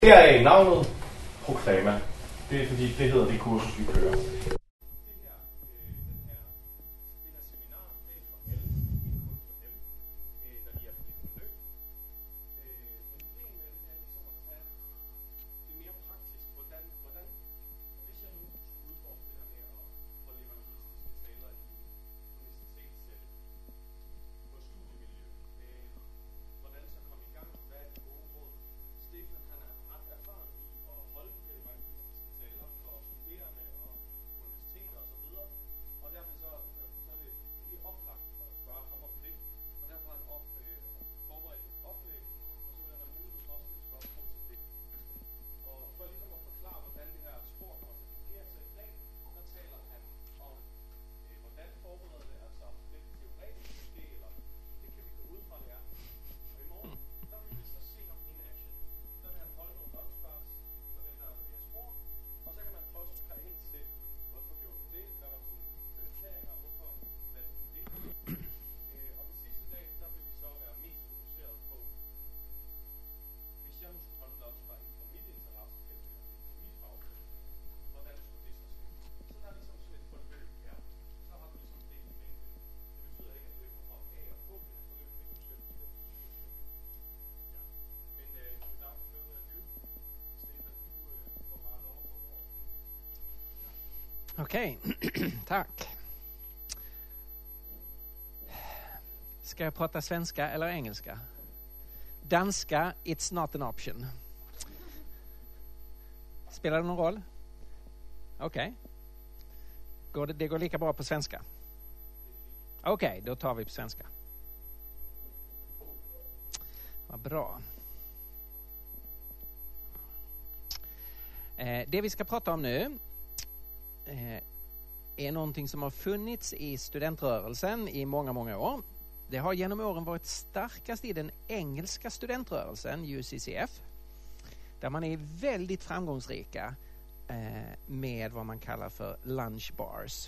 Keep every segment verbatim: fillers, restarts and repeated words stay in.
Det er navnet Proklama. Det er fordi, det hedder det kursus, vi kører. Okej, tack. Ska jag prata svenska eller engelska? Danska, it's not an option. Spelar det någon roll? Okej. Går det, det går lika bra på svenska? Okej, då tar vi på svenska. Vad bra. Eh, det vi ska prata om nu är någonting som har funnits i studentrörelsen i många, många år. Det har genom åren varit starkast i den engelska studentrörelsen, U C C F, där man är väldigt framgångsrika med vad man kallar för lunch bars.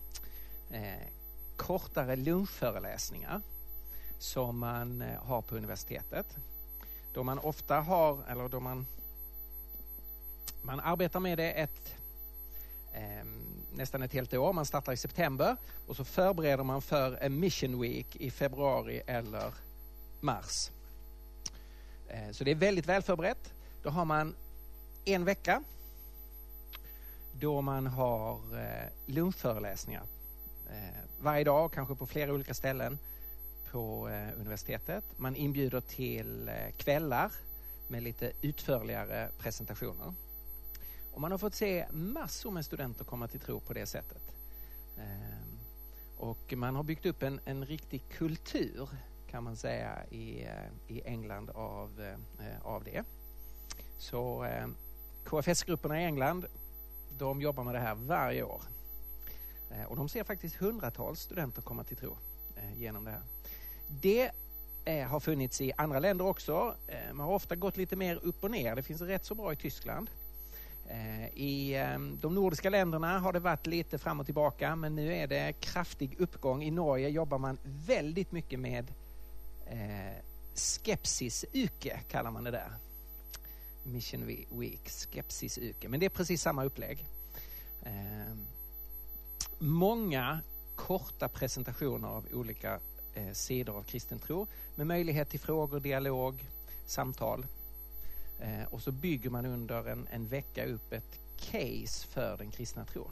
Kortare lunchföreläsningar som man har på universitetet. Då man ofta har, eller då man man arbetar med det ett Eh, nästan ett helt år. Man startar i september och så förbereder man för en mission week i februari eller mars. Eh, så det är väldigt väl förberett. Då har man en vecka då man har eh, lunchföreläsningar eh, varje dag, kanske på flera olika ställen på eh, universitetet. Man inbjuder till eh, kvällar med lite utförligare presentationer. Och man har fått se massor med studenter komma till tro på det sättet. Ehm, och man har byggt upp en, en riktig kultur, kan man säga, i, i England av, eh, av det. Så eh, K F S-grupperna i England, de jobbar med det här varje år. Eh, och de ser faktiskt hundratals studenter komma till tro eh, genom det här. Det eh, har funnits i andra länder också. Eh, man har ofta gått lite mer upp och ner. Det finns rätt så bra i Tyskland. I de nordiska länderna har det varit lite fram och tillbaka, men nu är det kraftig uppgång. I Norge jobbar man väldigt mycket med eh, skepsis-uke, kallar man det där. Mission Week, skepsis-uke. Men det är precis samma upplägg. Eh, många korta presentationer av olika eh, sidor av kristen tro med möjlighet till frågor, dialog, samtal. Eh, och så bygger man under en, en vecka upp ett case för den kristna tron.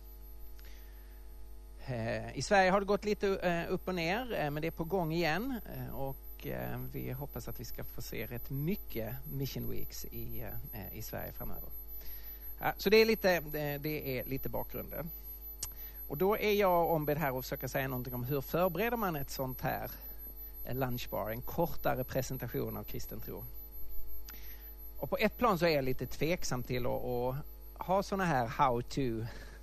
Eh, I Sverige har det gått lite eh, upp och ner, eh, men det är på gång igen. Eh, och eh, vi hoppas att vi ska få se rätt mycket Mission Weeks i, eh, i Sverige framöver. Ja, så det är, lite, det, det är lite bakgrunden. Och då är jag ombedd här att försöka säga någonting om hur förbereder man ett sånt här en lunchbar, en kortare presentation av kristen tro. Och på ett plan så är jag lite tveksam till att, att ha såna här how-to.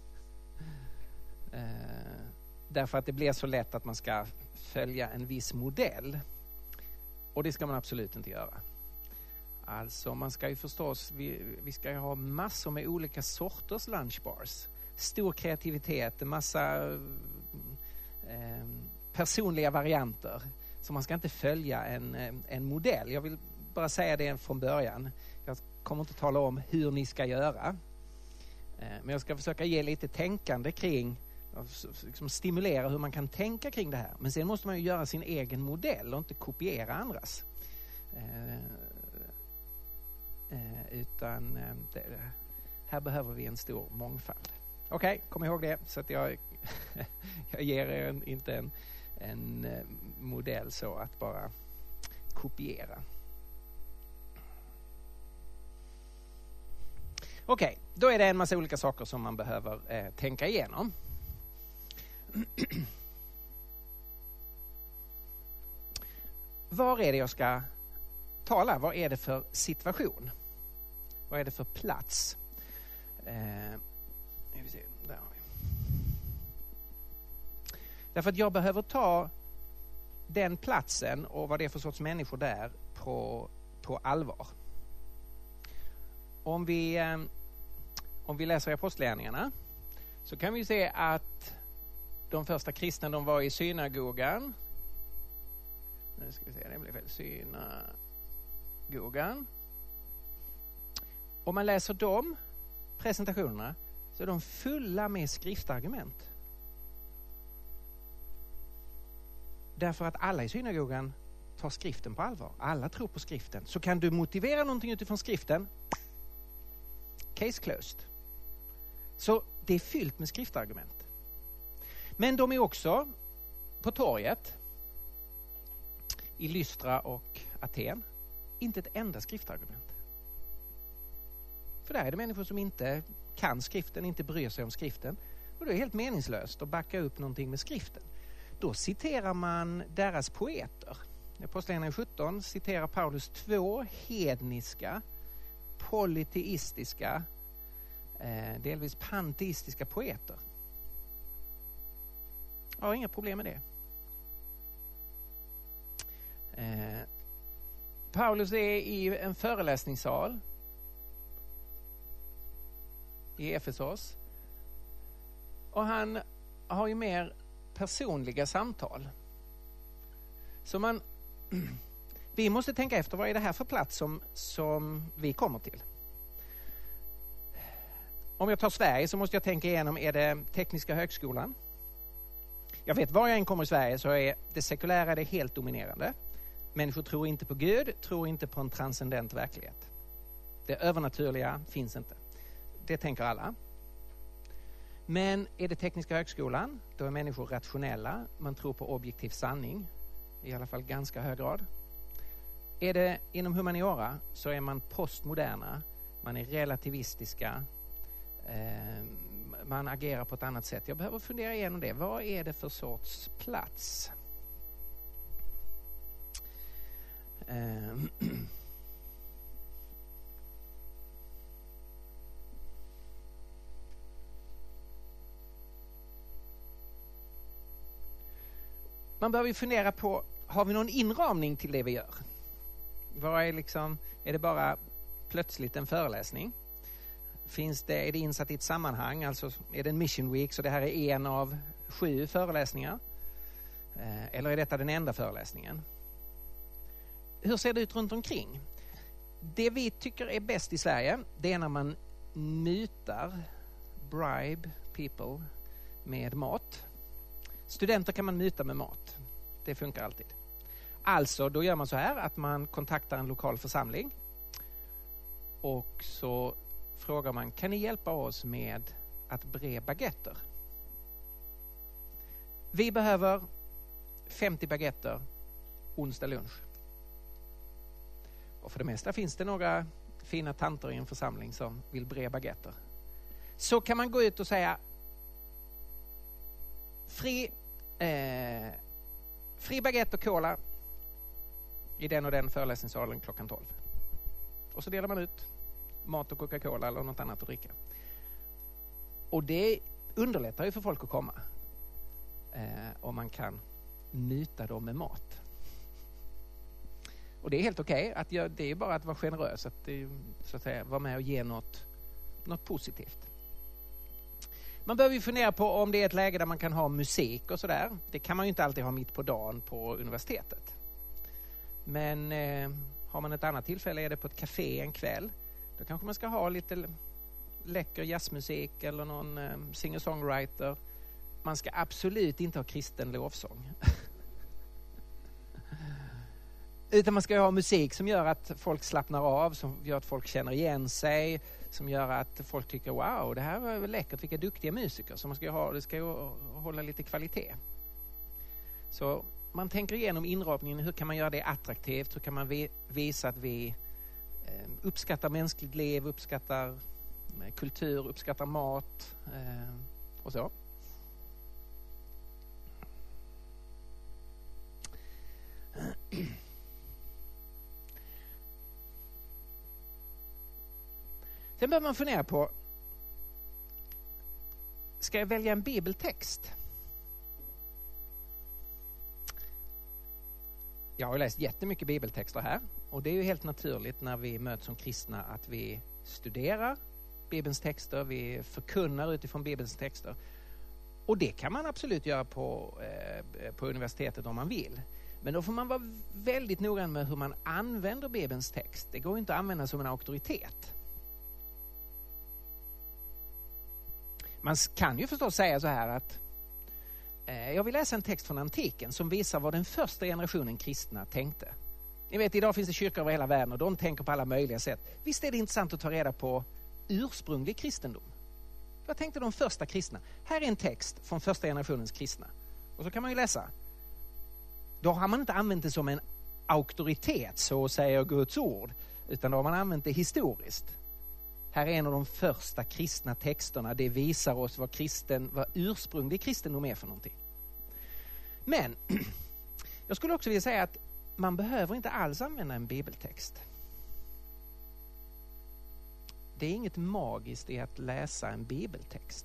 Eh, därför att det blir så lätt att man ska följa en viss modell. Och det ska man absolut inte göra. Alltså man ska ju förstås, vi, vi ska ju ha massor med olika sorters lunchbars. Stor kreativitet, en massa eh, personliga varianter. Så man ska inte följa en, en modell. Jag vill bara säga det från början. Jag kommer inte tala om hur ni ska göra. Men jag ska försöka ge lite tänkande kring, liksom stimulera hur man kan tänka kring det här. Men sen måste man ju göra sin egen modell och inte kopiera andras. Eh, eh, utan eh, det, här behöver vi en stor mångfald. Okej, okay, kom ihåg det så att jag, jag ger er en, inte en, en modell så att bara kopiera. Okej, okay, då är det en massa olika saker som man behöver eh, tänka igenom. Var är det jag ska tala? Vad är det för situation? Vad är det för plats? Eh, vi se, där har vi. Därför att jag behöver ta den platsen och vad det är för sorts människor där på, på allvar. Om vi, eh, om vi läser i Apostlagärningarna så kan vi se att de första kristna, de var i synagogan. Nu ska vi se, det blev fel. Synagogan. Om man läser de presentationerna så är de fulla med skriftargument. Därför att alla i synagogan tar skriften på allvar. Alla tror på skriften. Så kan du motivera någonting utifrån skriften. Case closed. Så det är fyllt med skriftargument. Men de är också på torget i Lystra och Aten. Inte ett enda skriftargument. För där är det människor som inte kan skriften, inte bryr sig om skriften. Och det är helt meningslöst att backa upp någonting med skriften. Då citerar man deras poeter. I Apostlagärningarna sjutton citerar Paulus två hedniska, polyteistiska, eh, delvis panteistiska poeter. Jag har inga problem med det. Eh, Paulus är i en föreläsningssal i Efesos. Och han har ju mer personliga samtal. Så man vi måste tänka efter, vad är det här för plats som, som vi kommer till? Om jag tar Sverige så måste jag tänka igenom, är det Tekniska högskolan? Jag vet, var jag än kommer i Sverige så är det sekulära det helt dominerande. Människor tror inte på Gud, tror inte på en transcendent verklighet. Det övernaturliga finns inte. Det tänker alla. Men är det Tekniska högskolan, då är människor rationella. Man tror på objektiv sanning, i alla fall ganska hög grad. Är det inom humaniora så är man postmoderna. Man är relativistiska. Eh, man agerar på ett annat sätt. Jag behöver fundera igenom det. Vad är det för sorts plats? Eh, Man behöver ju fundera på, har vi någon inramning till det vi gör? Vad är liksom, är det bara plötsligt en föreläsning? Finns det, är det insatt i ett sammanhang? Alltså är det en mission week så det här är en av sju föreläsningar? Eh, eller är detta den enda föreläsningen? Hur ser det ut runt omkring? Det vi tycker är bäst i Sverige, det är när man mutar, bribe people med mat. Studenter kan man muta med mat. Det funkar alltid. Alltså, då gör man så här att man kontaktar en lokal församling och så frågar man, kan ni hjälpa oss med att bre baguetter? Vi behöver femtio baguetter onsdag lunch. Och för det mesta finns det några fina tanter i en församling som vill bre baguetter. Så kan man gå ut och säga fri, eh, fri baguette och cola i den och den föreläsningssalen klockan tolv. Och så delar man ut mat och Coca-Cola eller något annat att dricka. Och det underlättar ju för folk att komma. Eh, om man kan muta dem med mat. Och det är helt okej. Okay, att jag, det är bara att vara generös. Att, det, så att säga, vara med och ge något, något positivt. Man behöver ju fundera på om det är ett läge där man kan ha musik och sådär. Det kan man ju inte alltid ha mitt på dagen på universitetet. Men eh, har man ett annat tillfälle, är det på ett café en kväll. Då kanske man ska ha lite läcker jazzmusik eller någon eh, singer-songwriter. Man ska absolut inte ha kristen lovsång. Utan man ska ha musik som gör att folk slappnar av, som gör att folk känner igen sig, som gör att folk tycker wow, det här var läckert, vilka duktiga musiker. Så man ska ha, det ska ju hålla lite kvalitet. Så man tänker igenom inramningen, hur kan man göra det attraktivt, hur kan man vi, visa att vi eh, uppskattar mänskligt liv, uppskattar eh, kultur, uppskattar mat eh, och så. Sen behöver man fundera på, ska jag välja en bibeltext? Jag har läst jättemycket bibeltexter här, och det är ju helt naturligt när vi möts som kristna att vi studerar Bibelns texter, vi förkunnar utifrån Bibelns texter. Och det kan man absolut göra på, eh, på universitetet om man vill. Men då får man vara väldigt noggrann med hur man använder Bibelns text. Det går inte att använda som en auktoritet. Man kan ju förstås säga så här att eh, jag vill läsa en text från antiken som visar vad den första generationen kristna tänkte. Ni vet, idag finns det kyrkor över hela världen och de tänker på alla möjliga sätt. Visst är det intressant att ta reda på ursprunglig kristendom. Vad tänkte de första kristna? Här är en text från första generationens kristna. Och så kan man ju läsa. Då har man inte använt det som en auktoritet, så säger Guds ord, utan då har man använt det historiskt. Här är en av de första kristna texterna. Det visar oss vad, kristen, vad ursprunglig kristendom är för någonting. Men jag skulle också vilja säga att man behöver inte alls använda en bibeltext. Det är inget magiskt i att läsa en bibeltext.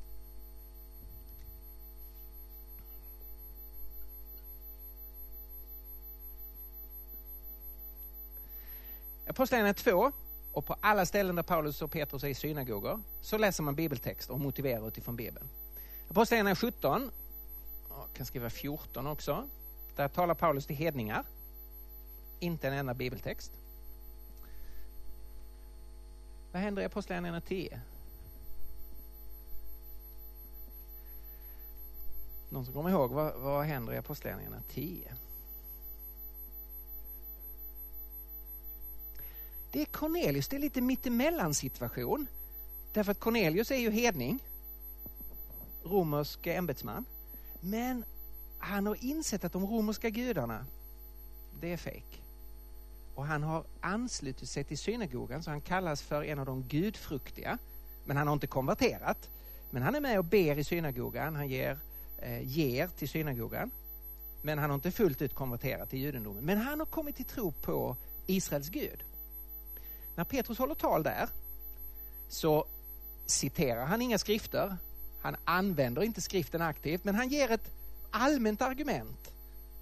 Apostlagärningarna två, och på alla ställen där Paulus och Petrus är i synagogor, så läser man bibeltext och motiverar utifrån Bibeln. Apostlagärningarna sjutton, jag kan skriva fjorton också, där talar Paulus till hedningar. Inte en enda bibeltext. Vad händer i Apostlagärningarna tio? Någon som kommer ihåg vad, vad händer i Apostlagärningarna tio? Det är Cornelius, det är lite mittemellan situation. Därför att Cornelius är ju hedning, romersk ämbetsman. Men han har insett att de romerska gudarna, det är fake. Och han har anslutit sig till synagogan, så han kallas för en av de gudfruktiga. Men han har inte konverterat. Men han är med och ber i synagogan, han ger, eh, ger till synagogan. Men han har inte fullt ut konverterat till judendomen. Men han har kommit till tro på Israels Gud. När Petrus håller tal där så citerar han inga skrifter. Han använder inte skriften aktivt, men han ger ett allmänt argument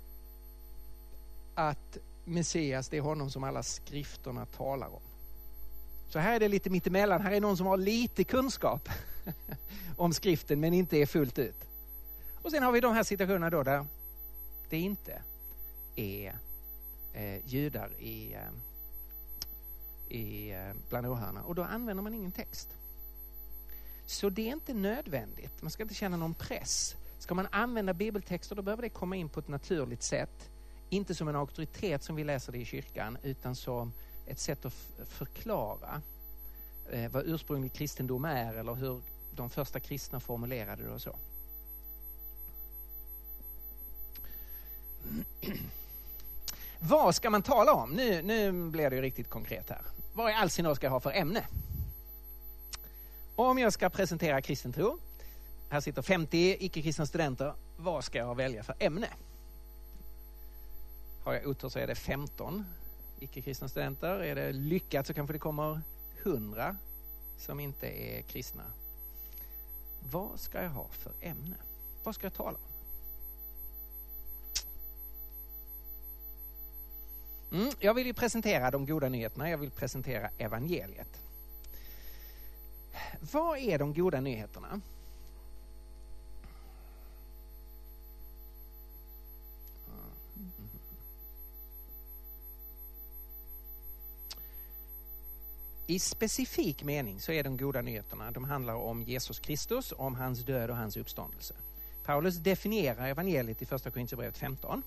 att Messias, det är honom som alla skrifterna talar om. Så här är det lite mittemellan. Här är någon som har lite kunskap om skriften men inte är fullt ut. Och sen har vi de här situationerna då där det inte är eh, judar i, eh, i eh, bland åhörarna. Och då använder man ingen text. Så det är inte nödvändigt. Man ska inte känna någon press. Ska man använda bibeltexter, då behöver det komma in på ett naturligt sätt. Inte som en auktoritet som vi läser det i kyrkan, utan som ett sätt att f- förklara eh, vad ursprunglig kristendom är eller hur de första kristna formulerade det och så. Vad ska man tala om? Nu, nu blir det ju riktigt konkret här. Vad i all sin nåd ska jag ha för ämne? Om jag ska presentera kristen tro, här sitter femtio icke-kristna studenter, vad ska jag välja för ämne? Har jag otur så är det femton icke-kristna studenter. Är det lyckat så kanske det kommer hundra som inte är kristna. Vad ska jag ha för ämne? Vad ska jag tala om? Mm, jag vill ju presentera de goda nyheterna. Jag vill presentera evangeliet. Vad är de goda nyheterna? I specifik mening så är de goda nyheterna, de handlar om Jesus Kristus, om hans död och hans uppståndelse. Paulus definierar evangeliet i första Korinthierbrevet femton.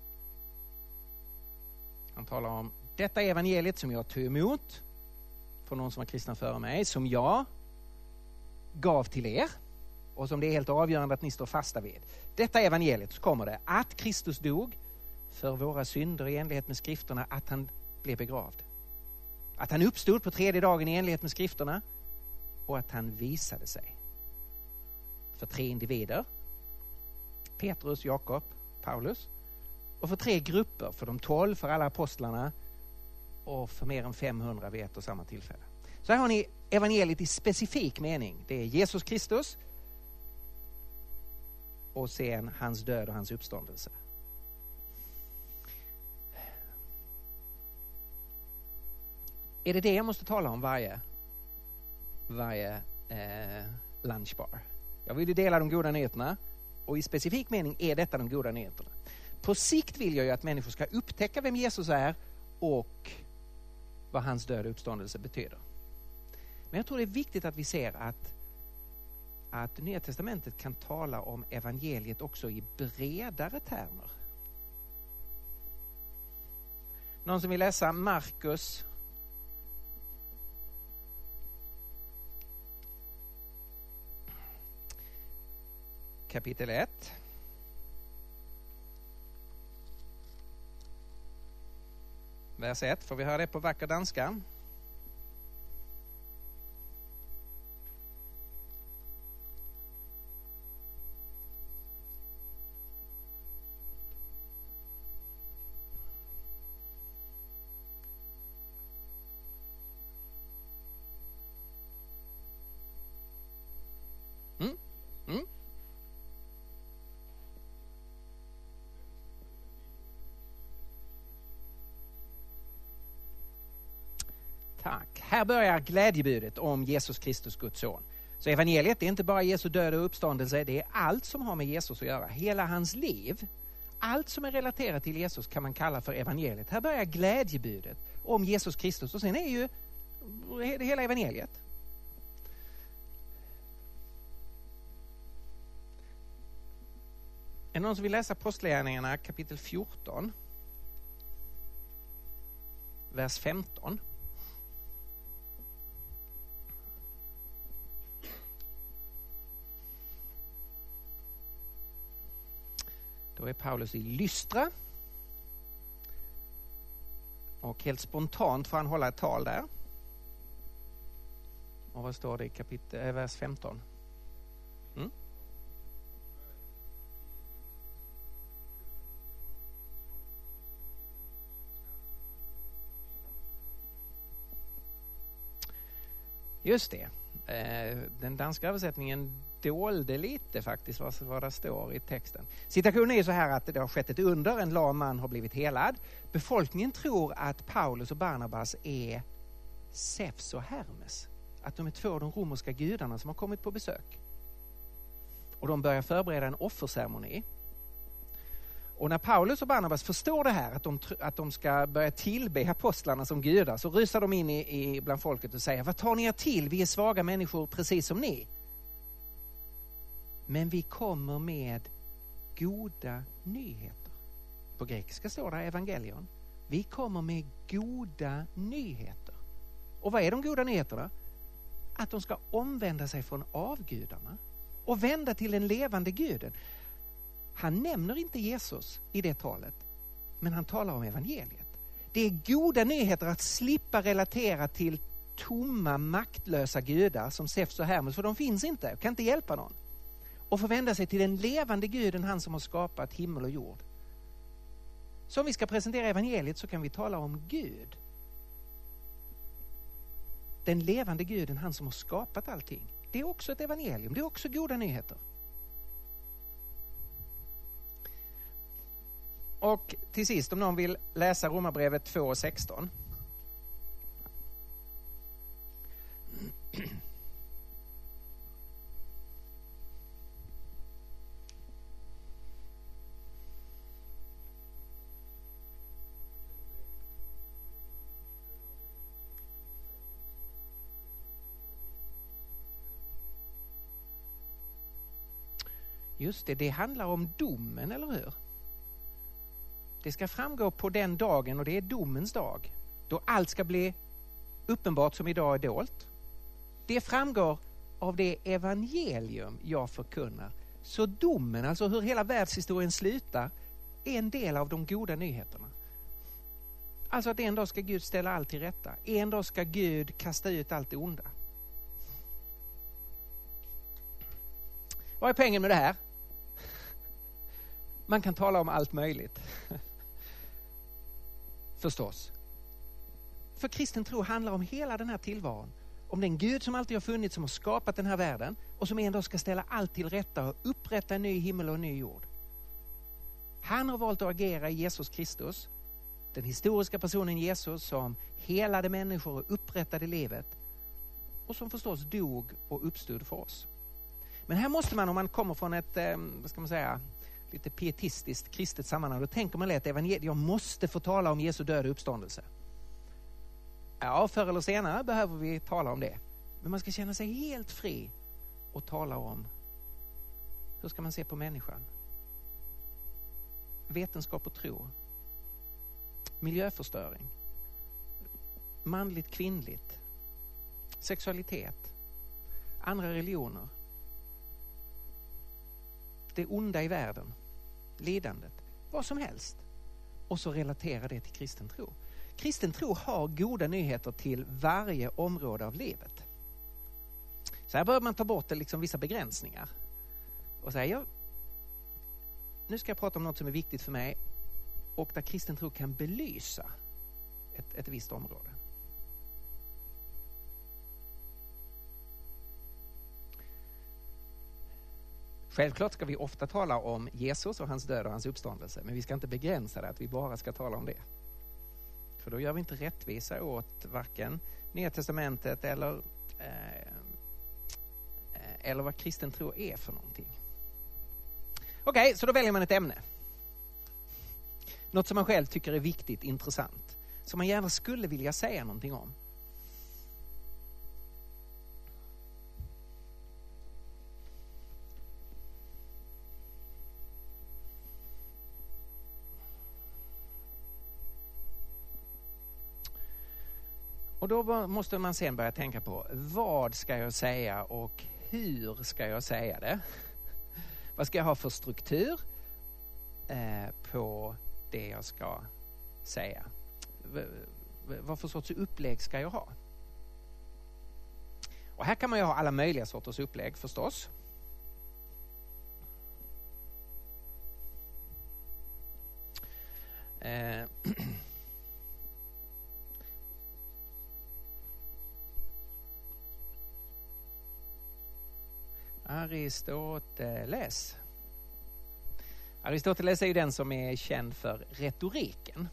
Han talar om detta evangeliet som jag tog emot från någon som var kristna före mig, som jag gav till er och som det är helt avgörande att ni står fasta vid. Detta evangeliet, så kommer det att Kristus dog för våra synder i enlighet med skrifterna, att han blev begravd. Att han uppstod på tredje dagen i enlighet med skrifterna och att han visade sig för tre individer. Petrus, Jakob, Paulus. Och för tre grupper, för de tolv, för alla apostlarna och för mer än femhundra vid ett och samma tillfälle. Så här har ni evangeliet i specifik mening. Det är Jesus Kristus och sen hans död och hans uppståndelse. Är det det jag måste tala om varje, varje eh, lunchbar? Jag vill ju dela de goda nyheterna och i specifik mening är detta de goda nyheterna. På sikt vill jag ju att människor ska upptäcka vem Jesus är och vad hans död och uppståndelse betyder. Men jag tror det är viktigt att vi ser att, att Nya testamentet kan tala om evangeliet också i bredare termer. Någon som vill läsa Markus kapitel ett. Vers ett, får vi höra det på vacker danska? Mm? Mm? Tack. Här börjar glädjebudet om Jesus Kristus, Guds son. Så evangeliet är inte bara Jesu död och uppståndelse, det är allt som har med Jesus att göra. Hela hans liv, allt som är relaterat till Jesus kan man kalla för evangeliet. Här börjar glädjebudet om Jesus Kristus och sen är ju det hela evangeliet. Är det någon som vill läsa Apostlagärningarna kapitel fjorton? Vers femton. Då är Paulus i Lystra. Och helt spontant får han hålla ett tal där. Och vad står det i kapitel, vers femton? Mm? Just det. Den danska översättningen dolde lite faktiskt vad, vad det står i texten. Situationen är ju så här att det har skett ett under, en lam man har blivit helad. Befolkningen tror att Paulus och Barnabas är Zeus och Hermes. Att de är två av de romerska gudarna som har kommit på besök. Och de börjar förbereda en offerceremoni. Och när Paulus och Barnabas förstår det här, att de, att de ska börja tillbe apostlarna som gudar, så rusar de in i, i bland folket och säger: vad tar ni er till? Vi är svaga människor precis som ni. Men vi kommer med goda nyheter. På grekiska står det evangelion. Vi kommer med goda nyheter. Och vad är de goda nyheterna? Att de ska omvända sig från avgudarna och vända till den levande guden. Han nämner inte Jesus i det talet, men han talar om evangeliet. Det är goda nyheter att slippa relatera till tomma, maktlösa gudar som Zeus och Hermes, för de finns inte, kan inte hjälpa någon. Och få vända sig till den levande guden, han som har skapat himmel och jord. Så om vi ska presentera evangeliet så kan vi tala om Gud. Den levande guden, han som har skapat allting. Det är också ett evangelium, det är också goda nyheter. Och till sist, om någon vill läsa Romarbrevet två och sexton. Just det, det handlar om domen, eller hur? Det ska framgå på den dagen, och det är domens dag. Då allt ska bli uppenbart som idag är dolt. Det framgår av det evangelium jag förkunnar. Så domen, alltså hur hela världshistorien slutar, är en del av de goda nyheterna. Alltså att en dag ska Gud ställa allt till rätta. En dag ska Gud kasta ut allt det onda. Vad är poängen med det här? Man kan tala om allt möjligt. Förstås. För kristen tro handlar om hela den här tillvaron. Om den Gud som alltid har funnits, som har skapat den här världen och som en dag ska ställa allt till rätta och upprätta en ny himmel och en ny jord. Han har valt att agera i Jesus Kristus, den historiska personen Jesus som helade människor och upprättade livet och som förstås dog och uppstod för oss. Men här måste man, om man kommer från ett, eh, vad ska man säga, lite pietistiskt kristet sammanhang, då tänker man lätt evangeliet, jag måste få tala om Jesu död och uppståndelse. Ja, förr eller senare behöver vi tala om det. Men man ska känna sig helt fri och tala om hur ska man se på människan. Vetenskap och tro. Miljöförstöring. Manligt, kvinnligt. Sexualitet. Andra religioner. Det onda i världen. Lidandet. Vad som helst. Och så relatera det till kristen tro. Kristen tro har goda nyheter till varje område av livet. Så här bör man ta bort liksom vissa begränsningar. Och säga, jag, nu ska jag prata om något som är viktigt för mig och där kristen tro kan belysa ett, ett visst område. Självklart ska vi ofta tala om Jesus och hans död och hans uppståndelse, men vi ska inte begränsa det att vi bara ska tala om det. För då gör vi inte rättvisa åt varken Nya testamentet eller, eh, eller vad kristen tro är för någonting. Okej, okay, så då väljer man ett ämne. Något som man själv tycker är viktigt, intressant. Som man gärna skulle vilja säga någonting om. Och då måste man sen börja tänka på vad ska jag säga och hur ska jag säga det? Vad ska jag ha för struktur eh, på det jag ska säga? V- vad för sorts upplägg ska jag ha? Och här kan man ju ha alla möjliga sorters upplägg förstås. Eh, Aristoteles. Aristoteles är ju den som är känd för retoriken.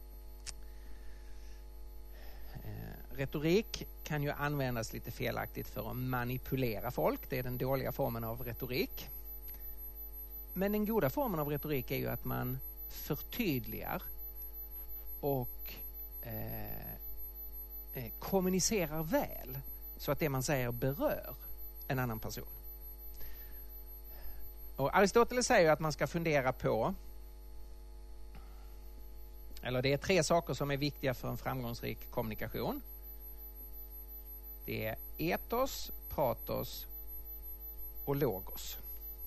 Eh, retorik kan ju användas lite felaktigt för att manipulera folk. Det är den dåliga formen av retorik. Men den goda formen av retorik är ju att man förtydligar och eh, eh, kommunicerar väl så att det man säger berör en annan person. Och Aristoteles säger att man ska fundera på, eller det är tre saker som är viktiga för en framgångsrik kommunikation. Det är etos, patos och logos.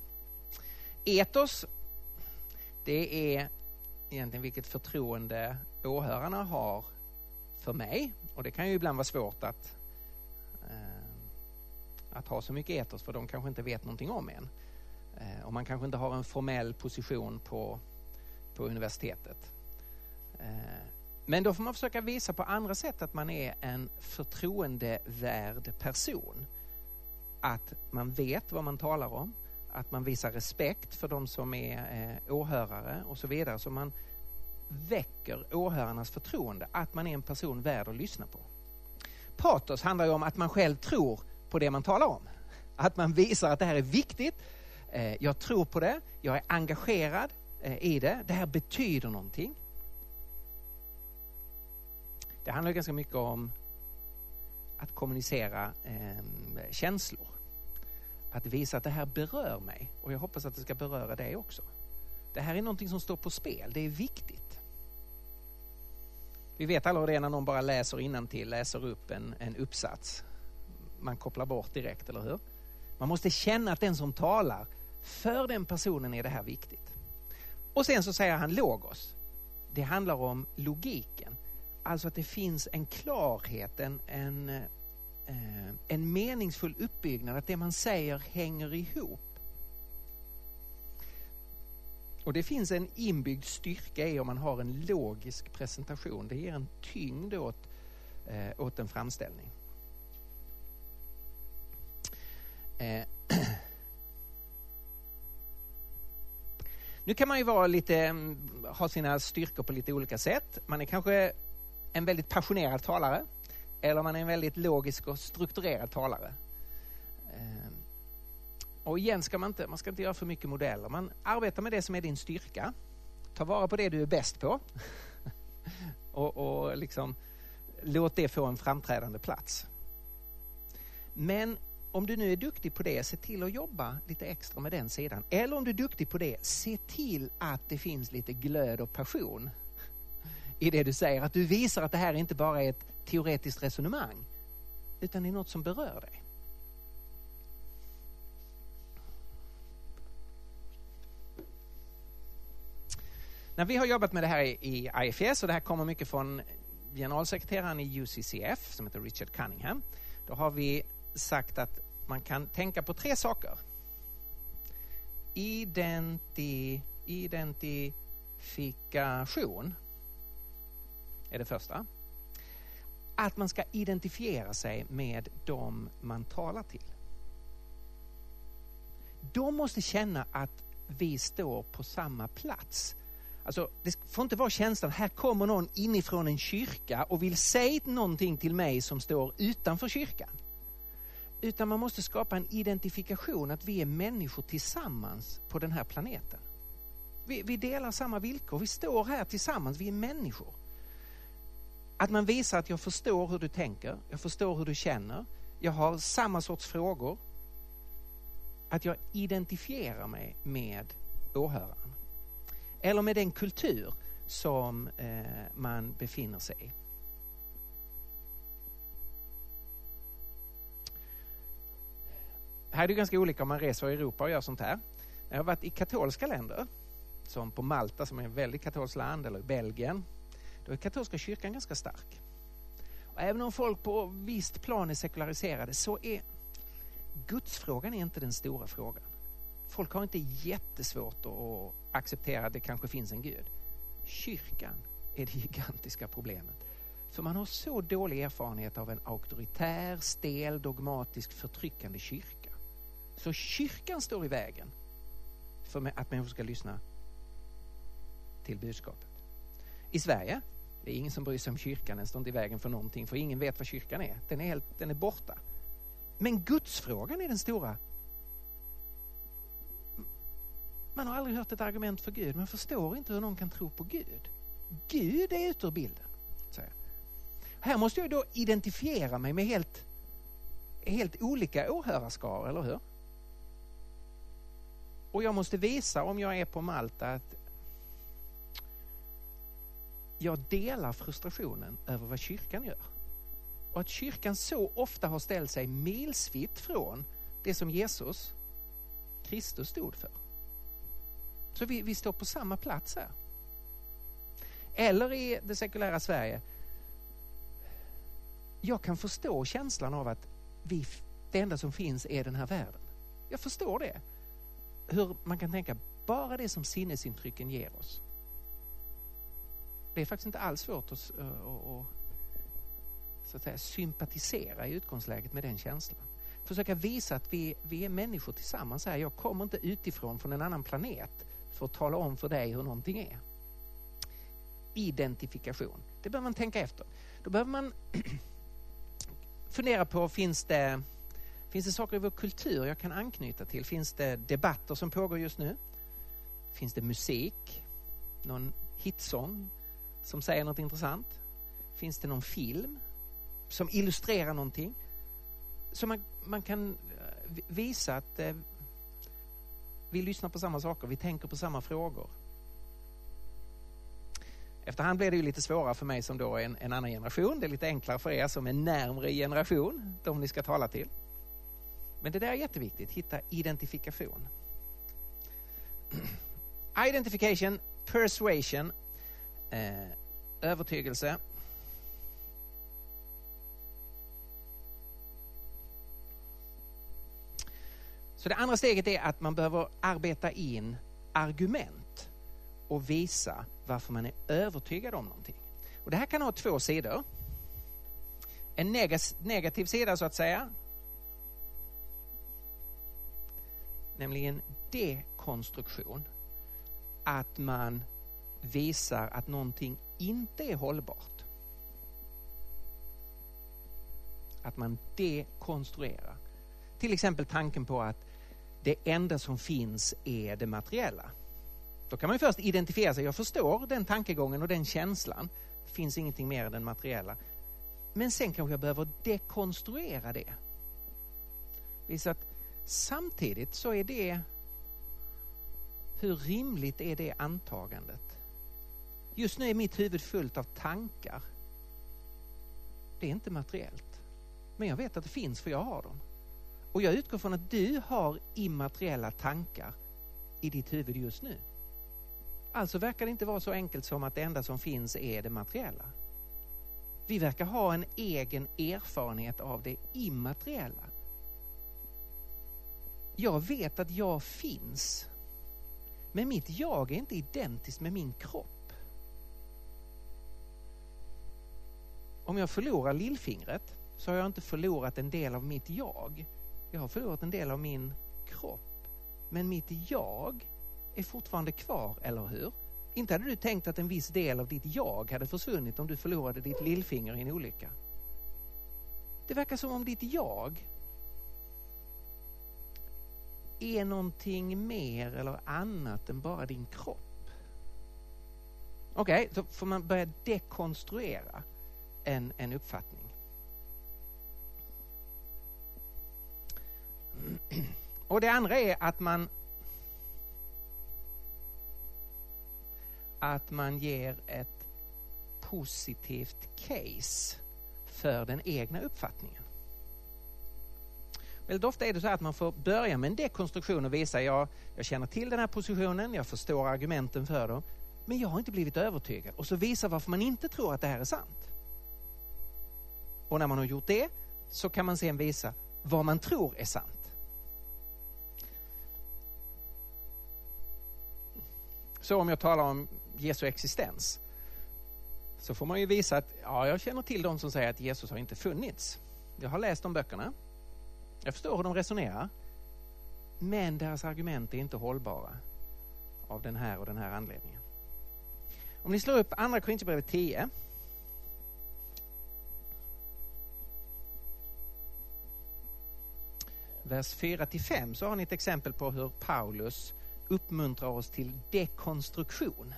Etos, det är egentligen vilket förtroende åhörarna har för mig. Och det kan ju ibland vara svårt att, eh, att ha så mycket etos, för de kanske inte vet någonting om en. Eh, och man kanske inte har en formell position på, på universitetet. Eh, men då får man försöka visa på andra sätt att man är en förtroendevärd person. Att man vet vad man talar om. Att man visar respekt för de som är eh, åhörare och så vidare. Så man väcker åhörarnas förtroende. Att man är en person värd att lyssna på. Patos handlar ju om att man själv tror på det man talar om. Att man visar att det här är viktigt. Eh, jag tror på det. Jag är engagerad eh, i det. Det här betyder någonting. Det handlar ganska mycket om att kommunicera eh, känslor. att visa att det här berör mig. Och jag hoppas att det ska beröra dig också. Det här är någonting som står på spel. Det är viktigt. Vi vet alla det när någon bara läser innantill, läser upp en, en uppsats. Man kopplar bort direkt, eller hur? Man måste känna att den som talar, för den personen är det här viktigt. Och sen så säger han logos. Det handlar om logiken. Alltså att det finns en klarhet, en, en, eh, en meningsfull uppbyggnad. Att det man säger hänger ihop. Och det finns en inbyggd styrka i om man har en logisk presentation. Det ger en tyngd åt, eh, åt en framställning. Eh. Nu kan man ju vara lite, ha sina styrkor på lite olika sätt. Man är kanske en väldigt passionerad talare. Eller man är en väldigt logisk och strukturerad talare. Eh. Och igen ska man inte, man ska inte göra för mycket modeller. Man arbetar med det som är din styrka. Ta vara på det du är bäst på. och och liksom, låt det få en framträdande plats. Men om du nu är duktig på det, se till att jobba lite extra med den sidan. Eller om du är duktig på det, se till att det finns lite glöd och passion i det du säger. Att du visar att det här inte bara är ett teoretiskt resonemang, utan det är något som berör dig. När vi har jobbat med det här i I F S, och det här kommer mycket från generalsekreteraren i U C C F som heter Richard Cunningham, då har vi sagt att man kan tänka på tre saker. Identi, identifikation är det första. Att man ska identifiera sig med dem man talar till. De måste känna att vi står på samma plats. Alltså, det får inte vara känslan, här kommer någon inifrån en kyrka och vill säga någonting till mig som står utanför kyrkan. Utan man måste skapa en identifikation att vi är människor tillsammans på den här planeten. Vi, vi delar samma villkor, vi står här tillsammans, vi är människor. Att man visar att jag förstår hur du tänker, jag förstår hur du känner, jag har samma sorts frågor. Att jag identifierar mig med åhöraren. Eller med den kultur som eh, man befinner sig i. Här är det ganska olika om man reser i Europa och gör sånt här. Jag har varit i katolska länder, som på Malta som är ett väldigt katolskt land, eller i Belgien. Då är katolska kyrkan ganska stark. Och även om folk på visst plan är sekulariserade, så är gudsfrågan är inte den stora frågan. Folk har inte jättesvårt att acceptera att det kanske finns en Gud. Kyrkan är det gigantiska problemet. För man har så dålig erfarenhet av en auktoritär, stel, dogmatisk, förtryckande kyrka. Så kyrkan står i vägen för att människor ska lyssna till budskapet. I Sverige, det är ingen som bryr sig om kyrkan, den står inte i vägen för någonting, för ingen vet vad kyrkan är. Den är, helt, den är borta. Men gudsfrågan är den stora. Man har aldrig hört ett argument för Gud. Man förstår inte hur någon kan tro på Gud. Gud är ute ur bilden. Så här måste jag då identifiera mig med helt, helt olika åhörarskar, eller hur? Och jag måste visa, om jag är på Malta, att jag delar frustrationen över vad kyrkan gör. Och att kyrkan så ofta har ställt sig milsvitt från det som Jesus Kristus stod för. Så vi, vi står på samma plats här. Eller i det sekulära Sverige. Jag kan förstå känslan av att vi, det enda som finns är den här världen. Jag förstår det. Hur man kan tänka, bara det som sinnesintrycken ger oss. Det är faktiskt inte alls svårt att, att, att, så att säga, sympatisera i utgångsläget med den känslan. Försöka visa att vi, vi är människor tillsammans här. Jag kommer inte utifrån från en annan planet för att tala om för dig hur någonting är. Identifikation. Det behöver man tänka efter. Då behöver man fundera på, finns det, finns det saker i vår kultur jag kan anknyta till? Finns det debatter som pågår just nu? Finns det musik? Någon hitsång som säger något intressant? Finns det någon film som illustrerar någonting? Så man, man kan visa att eh, vi lyssnar på samma saker, vi tänker på samma frågor. Efterhand blev det ju lite svårare för mig som då är en, en annan generation. Det är lite enklare för er som är närmare generation, de ni ska tala till. Men det där är jätteviktigt, hitta identifikation. Identification, persuasion, eh, övertygelse. Så det andra steget är att man behöver arbeta in argument och visa varför man är övertygad om någonting. Och det här kan ha två sidor. En neg- negativ sida så att säga. Nämligen dekonstruktion. Att man visar att någonting inte är hållbart. Att man dekonstruerar. Till exempel tanken på att det enda som finns är det materiella. Då kan man ju först identifiera sig. Jag förstår den tankegången och den känslan. Det finns ingenting mer än den materiella. Men sen kanske jag behöver dekonstruera det. Visa att samtidigt så är det... Hur rimligt är det antagandet? Just nu är mitt huvud fullt av tankar. Det är inte materiellt. Men jag vet att det finns för jag har dem. Och jag utgår från att du har immateriella tankar i ditt huvud just nu. Alltså verkar det inte vara så enkelt som att det enda som finns är det materiella. Vi verkar ha en egen erfarenhet av det immateriella. Jag vet att jag finns. Men mitt jag är inte identiskt med min kropp. Om jag förlorar lillfingret så har jag inte förlorat en del av mitt jag. Jag har förlorat en del av min kropp. Men mitt jag är fortfarande kvar, eller hur? Inte hade du tänkt att en viss del av ditt jag hade försvunnit om du förlorade ditt lillfinger i en olycka. Det verkar som om ditt jag är någonting mer eller annat än bara din kropp. Okej, okay, så får man börja dekonstruera en, en uppfattning. Och det andra är att man att man ger ett positivt case för den egna uppfattningen. Väldigt ofta är det så att man får börja med en dekonstruktion och visa jag, jag känner till den här positionen, jag förstår argumenten för dem, men jag har inte blivit övertygad. Och så visa varför man inte tror att det här är sant. Och när man har gjort det så kan man sen visa vad man tror är sant. Så om jag talar om Jesu existens så får man ju visa att ja, jag känner till de som säger att Jesus har inte funnits. Jag har läst de böckerna. Jag förstår hur de resonerar. Men deras argument är inte hållbara av den här och den här anledningen. Om ni slår upp andra Korinthierbrevet tio. Vers fyra till fem så har ni ett exempel på hur Paulus uppmuntrar oss till dekonstruktion.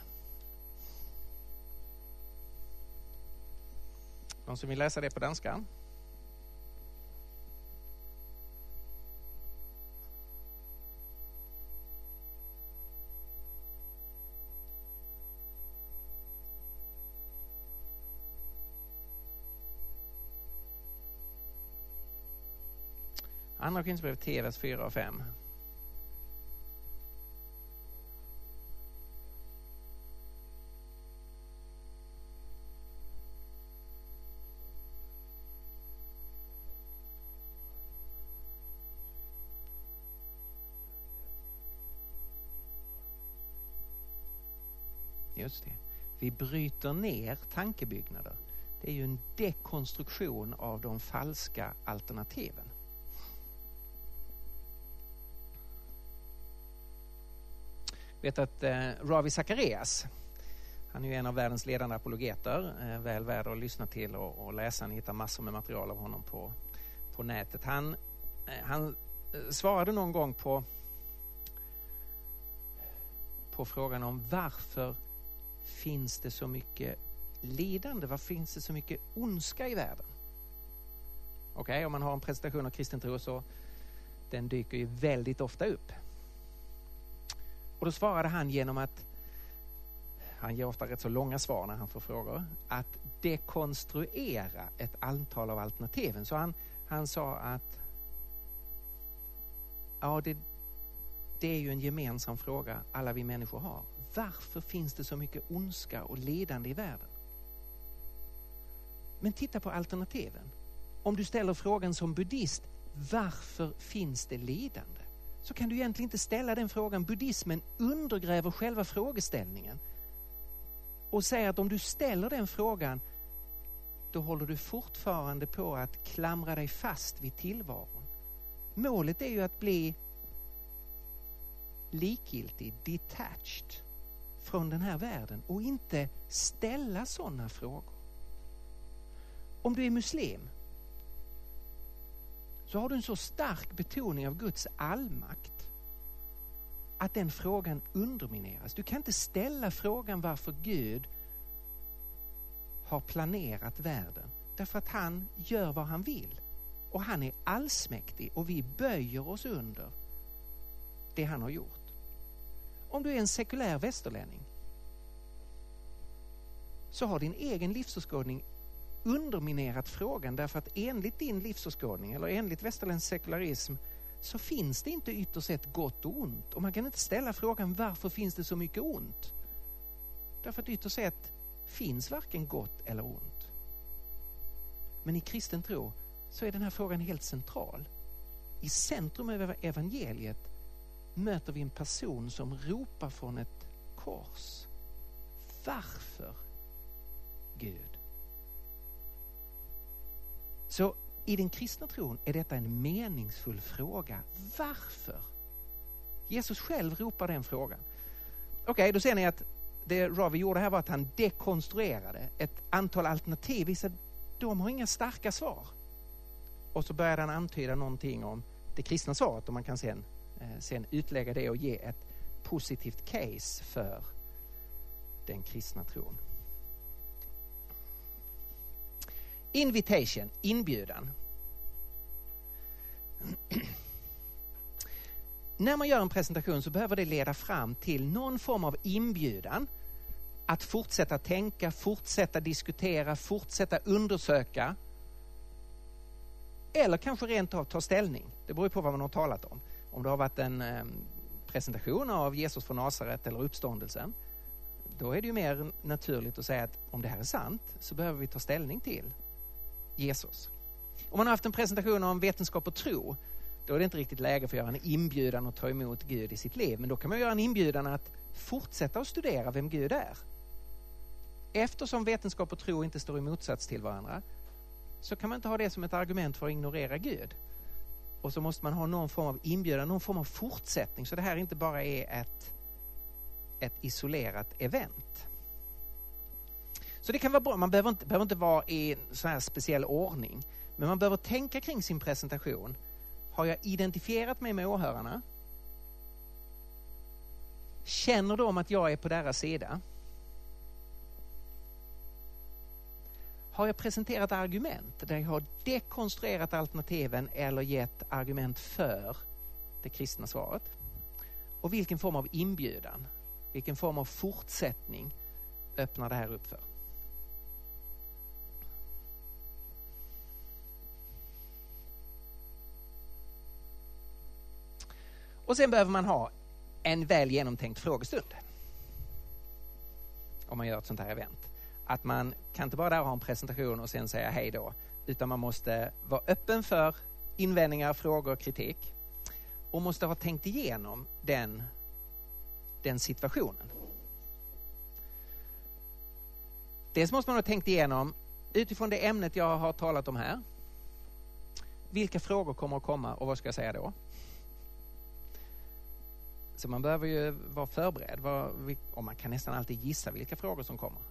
Någon som vill läsa det på danska? Andra Korinthierbrevet tio, vers fyra och fem. Just det. Vi bryter ner tankebyggnader. Det är ju en dekonstruktion av de falska alternativen. Vet att eh, Ravi Zacharias, han är ju en av världens ledande apologeter, eh, väl värd att lyssna till och, och läsa. Ni hittar massor med material av honom på, på nätet. Han, eh, han eh, svarade någon gång på, på frågan om varför finns det så mycket lidande? Varför finns det så mycket ondska i världen? Okej, okay, om man har en presentation av kristen tro så Den dyker ju väldigt ofta upp. Och då svarade han genom att, han ger ofta rätt så långa svar när han får frågor, att dekonstruera ett antal av alternativen. Så han, han sa att ja, det, det är ju en gemensam fråga alla vi människor har. Varför finns det så mycket ondska och lidande i världen? Men titta på alternativen. Om du ställer frågan som buddhist, varför finns det lidande? Så kan du egentligen inte ställa den frågan. Buddhismen undergräver själva frågeställningen. Och säger att om du ställer den frågan, då håller du fortfarande på att klamra dig fast vid tillvaron. Målet är ju att bli likgiltig, detached från den här världen och inte ställa sådana frågor. Om du är muslim så har du en så stark betoning av Guds allmakt att den frågan undermineras. Du kan inte ställa frågan varför Gud har planerat världen. Därför att han gör vad han vill. Och han är allsmäktig och vi böjer oss under det han har gjort. Om du är en sekulär västerlänning så har din egen livsåskådning underminerat frågan, därför att enligt din livsåskådning eller enligt västerländsk sekularism så finns det inte ytterst sett gott och ont. Och man kan inte ställa frågan varför finns det så mycket ont? Därför att ytterst sett finns varken gott eller ont. Men i kristen tro så är den här frågan helt central. I centrum av evangeliet möter vi en person som ropar från ett kors. Varför, Gud? Så i den kristna tron är detta en meningsfull fråga. Varför? Jesus själv ropar den frågan. Okej, okay, då ser ni att det Ravi gjorde här var att han dekonstruerade ett antal alternativ. Visst, de har inga starka svar. Och så började han antyda någonting om det kristna svaret, och man kan sen, eh, sen utlägga det och ge ett positivt case för den kristna tron. Invitation, inbjudan. När man gör en presentation så behöver det leda fram till någon form av inbjudan att fortsätta tänka, fortsätta diskutera, fortsätta undersöka eller kanske rent av ta ställning. Det beror på vad man har talat om. Om det har varit en eh, presentation av Jesus från Nasaret eller uppståndelsen, då är det ju mer naturligt att säga att om det här är sant så behöver vi ta ställning till Jesus. Om man har haft en presentation om vetenskap och tro, då är det inte riktigt läge för att göra en inbjudan och ta emot Gud i sitt liv. Men då kan man göra en inbjudan att fortsätta att studera vem Gud är. Eftersom vetenskap och tro inte står i motsats till varandra så kan man inte ha det som ett argument för att ignorera Gud. Och så måste man ha någon form av inbjudan, någon form av fortsättning. Så det här inte bara är ett, ett isolerat event. Så det kan vara bra. Man behöver inte, behöver inte vara i så här speciell ordning. Men man behöver tänka kring sin presentation. Har jag identifierat mig med åhörarna? Känner de att jag är på deras sida? Har jag presenterat argument där jag har dekonstruerat alternativen eller gett argument för det kristna svaret? Och vilken form av inbjudan, vilken form av fortsättning öppnar det här upp för? Och sen behöver man ha en väl genomtänkt frågestund. Om man gör ett sånt här event. Att man kan inte bara där ha en presentation och sen säga hej då. Utan man måste vara öppen för invändningar, frågor och kritik. Och måste ha tänkt igenom den, den situationen. Dels måste man ha tänkt igenom utifrån det ämnet jag har talat om här. Vilka frågor kommer att komma och vad ska jag säga då? Så man behöver ju vara förberedd. Och man kan nästan alltid gissa vilka frågor som kommer.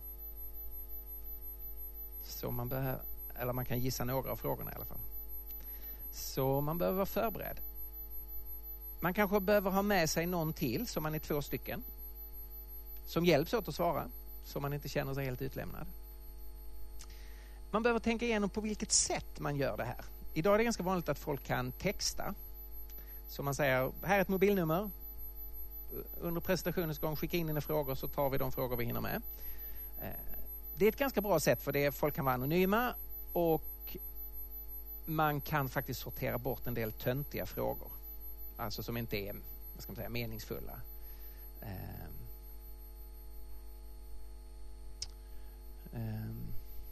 Så man behöver, eller man kan gissa några av frågorna i alla fall. Så man behöver vara förberedd. Man kanske behöver ha med sig någon till, så man är två stycken. Som hjälps åt att svara, så man inte känner sig helt utlämnad. Man behöver tänka igenom på vilket sätt man gör det här. Idag är det ganska vanligt att folk kan texta. Så man säger, här är ett mobilnummer. Under presentationens gång skicka in dina frågor så tar vi de frågor vi hinner med. Det är ett ganska bra sätt för det folk kan vara anonyma och man kan faktiskt sortera bort en del töntiga frågor. Alltså som inte är, vad ska man säga, meningsfulla. Um, um.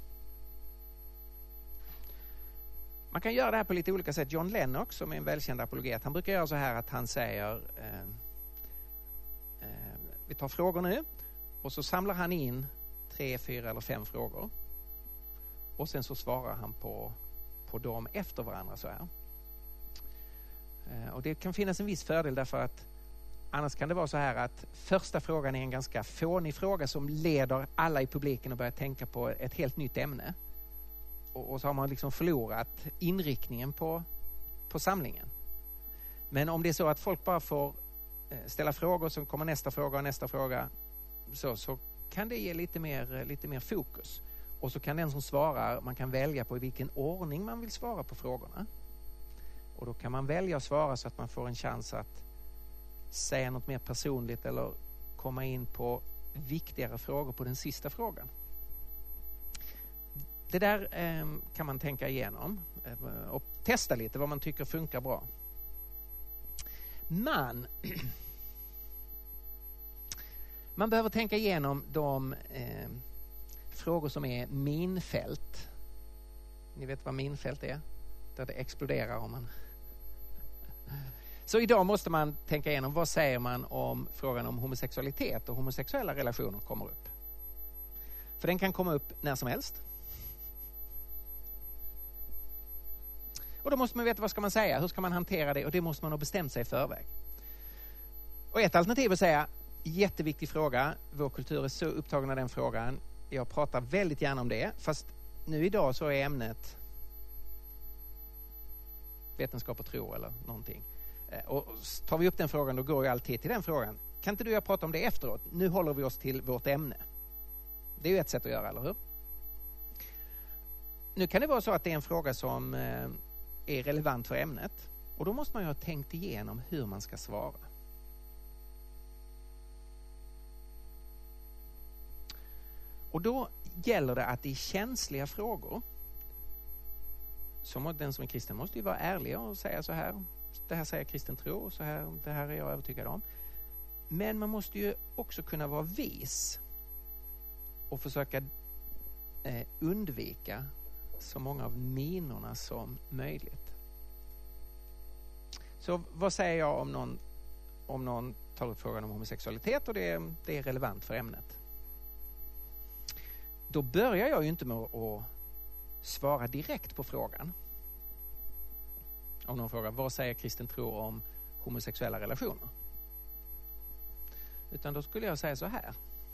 Man kan göra det här på lite olika sätt. John Lennox, som är en välkänd apologet, han brukar göra så här att han säger uh, uh, vi tar frågor nu och så samlar han in tre, fyra eller fem frågor och sen så svarar han på, på dem efter varandra så här. Uh, och det kan finnas en viss fördel därför att annars kan det vara så här att första frågan är en ganska fånig fråga som leder alla i publiken att börja tänka på ett helt nytt ämne. Och, och så har man liksom förlorat inriktningen på, på samlingen. Men om det är så att folk bara får eh, ställa frågor så kommer nästa fråga och nästa fråga så, så kan det ge lite mer, lite mer fokus. Och så kan den som svarar, man kan välja på i vilken ordning man vill svara på frågorna. Och då kan man välja att svara så att man får en chans att säga något mer personligt eller komma in på viktigare frågor på den sista frågan. Det där eh, kan man tänka igenom eh, och testa lite vad man tycker funkar bra. Men man behöver tänka igenom de eh, frågor som är minfält. Ni vet vad minfält är? Där det exploderar om man... Så idag måste man tänka igenom vad säger man om frågan om homosexualitet och homosexuella relationer kommer upp. För den kan komma upp när som helst. Och då måste man veta vad ska man säga, hur ska man hantera det och det måste man ha bestämt sig i förväg. Och ett alternativ är att säga, jätteviktig fråga, vår kultur är så upptagen av den frågan. Jag pratar väldigt gärna om det, fast nu idag så är ämnet vetenskap och tro eller någonting. Och tar vi upp den frågan då går ju alltid till den frågan. Kan inte du och jag prata om det efteråt? Nu håller vi oss till vårt ämne. Det är ju ett sätt att göra, eller hur? Nu kan det vara så att det är en fråga som är relevant för ämnet. Och då måste man ju ha tänkt igenom hur man ska svara. Och då gäller det att i känsliga frågor som den som är kristen måste ju vara ärlig och säga så här. Det här säger kristen tro och så här, det här är jag övertygad om. Men man måste ju också kunna vara vis och försöka eh, undvika så många av minorna som möjligt. Så vad säger jag om någon, om någon tar upp frågan om homosexualitet och det, det är relevant för ämnet? Då börjar jag ju inte med att svara direkt på frågan. Om någon frågar, vad säger kristen tro om homosexuella relationer? Utan då skulle jag säga så här.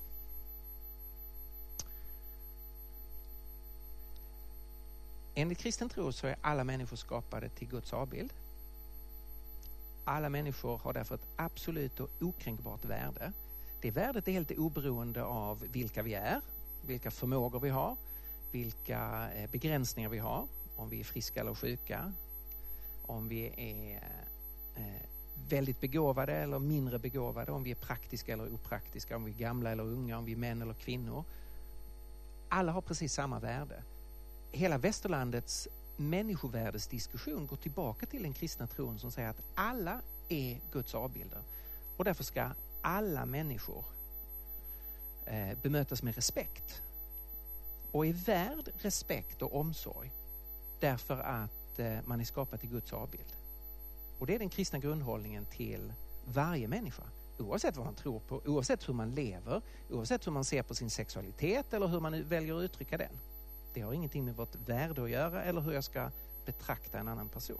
Enligt kristen tro så är alla människor skapade till Guds avbild. Alla människor har därför ett absolut och okränkbart värde. Det värdet är helt oberoende av vilka vi är, vilka förmågor vi har, vilka begränsningar vi har, om vi är friska eller sjuka, om vi är eh, väldigt begåvade eller mindre begåvade, om vi är praktiska eller opraktiska, om vi är gamla eller unga, om vi är män eller kvinnor. Alla har precis samma värde. Hela västerlandets människovärdesdiskussion går tillbaka till den kristna tron som säger att alla är Guds avbilder. Och därför ska alla människor eh, bemötas med respekt. Och är värd respekt och omsorg därför att eh, man är skapad till Guds avbild. Och det är den kristna grundhållningen till varje människa. Oavsett vad man tror på, oavsett hur man lever, oavsett hur man ser på sin sexualitet eller hur man väljer att uttrycka den. Det har ingenting med vårt värde att göra eller hur jag ska betrakta en annan person.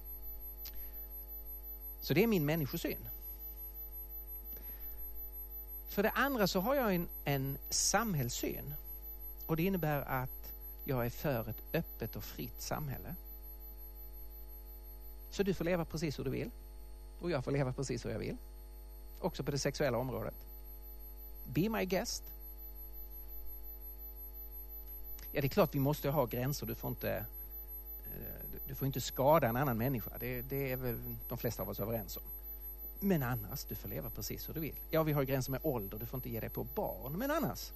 Så det är min människosyn. För det andra så har jag en, en samhällssyn. Och det innebär att jag är för ett öppet och fritt samhälle. Så du får leva precis hur du vill. Och jag får leva precis hur jag vill. Också på det sexuella området. Be my guest. Ja, det är klart vi måste ha gränser. Du får inte, Du får inte skada en annan människa. Det, det är väl de flesta av oss överens om. Men annars, du får leva precis hur du vill. Ja, vi har gränser med ålder. Du får inte ge dig på barn. Men annars.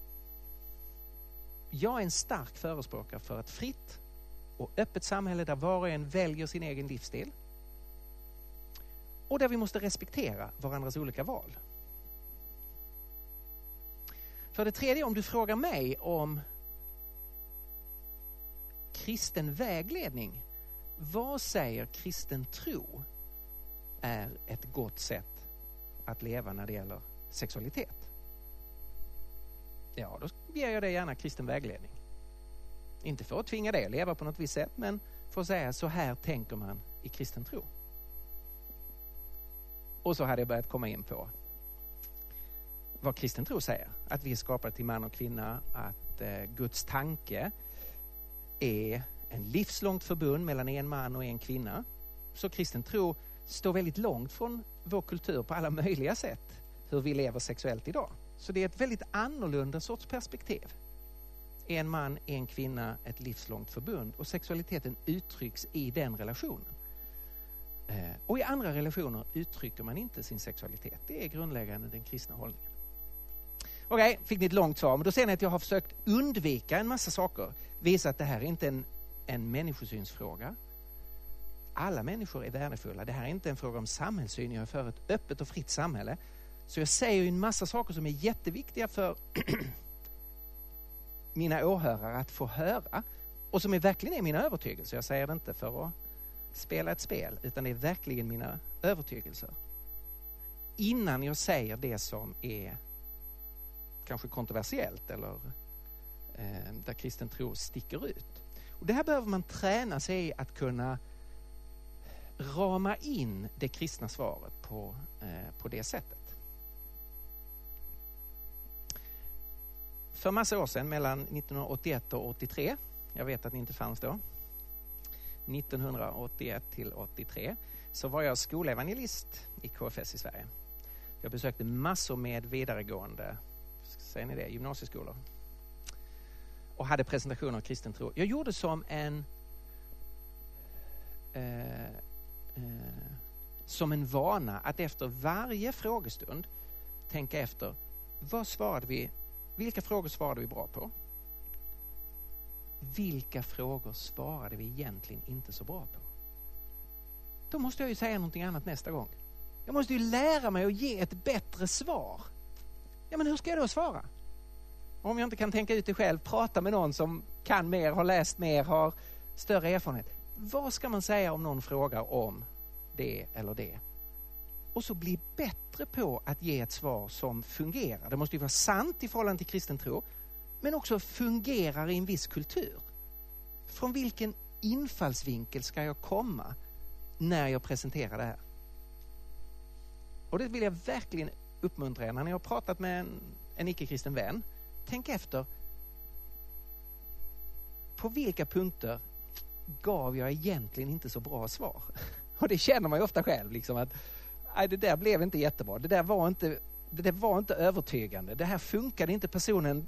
Jag är en stark förespråkare för ett fritt och öppet samhälle där var och en väljer sin egen livsstil. Och där vi måste respektera varandras olika val. För det tredje, om du frågar mig om kristen vägledning. Vad säger kristen tro är ett gott sätt att leva när det gäller sexualitet? Ja, då ger jag dig gärna kristen vägledning. Inte för att tvinga dig att leva på något visst sätt, men för att säga så här tänker man i kristen tro. Och så hade jag börjat komma in på vad kristen tro säger. Att vi är skapade till man och kvinna, att eh, Guds tanke är en livslångt förbund mellan en man och en kvinna. Så kristen tro står väldigt långt från vår kultur på alla möjliga sätt. Hur vi lever sexuellt idag. Så det är ett väldigt annorlunda sorts perspektiv. En man, en kvinna, ett livslångt förbund. Och sexualiteten uttrycks i den relationen. Eh, och i andra relationer uttrycker man inte sin sexualitet. Det är grundläggande den kristna hållningen. Okej, okay, fick ni ett långt svar. Men då ser ni att jag har försökt undvika en massa saker. Visa att det här är inte en, en människosynsfråga. Alla människor är värdefulla. Det här är inte en fråga om samhällssyn. Jag är för ett öppet och fritt samhälle. Så jag säger ju en massa saker som är jätteviktiga för mina åhörare att få höra. Och som är verkligen är mina övertygelser. Jag säger det inte för att spela ett spel. Utan det är verkligen mina övertygelser. Innan jag säger det som är kanske kontroversiellt eller eh, där kristen tro sticker ut. Och det här behöver man träna sig i att kunna rama in det kristna svaret på, eh, på det sättet. För massa år sedan, mellan nittonhundraåttioett och åttiotre, jag vet att ni inte fanns då, nittonhundraåttioett till åttiotre, så var jag skolevangelist i K F S i Sverige. Jag besökte massor med vidaregående, säger ni det, gymnasieskolor. Och hade presentationer av kristen tro. Jag gjorde som en eh, eh, som en vana att efter varje frågestund tänka efter, vad svarade vi, vilka frågor svarade vi bra på? Vilka frågor svarade vi egentligen inte så bra på? Då måste jag ju säga någonting annat nästa gång. Jag måste ju lära mig att ge ett bättre svar. Ja, men hur ska jag då svara? Om jag inte kan tänka ut det själv, prata med någon som kan mer, har läst mer, har större erfarenhet. Vad ska man säga om någon frågar om det eller det? Och så bli bättre på att ge ett svar som fungerar. Det måste ju vara sant i förhållande till kristen tro, men också fungerar i en viss kultur. Från vilken infallsvinkel ska jag komma när jag presenterar det här? Och det vill jag verkligen uppmuntra er. När ni har pratat med en, en icke-kristen vän, tänk efter på vilka punkter gav jag egentligen inte så bra svar. Och det känner man ju ofta själv liksom att nej, det där blev inte jättebra. Det där var inte det där var inte övertygande. Det här funkade inte, personen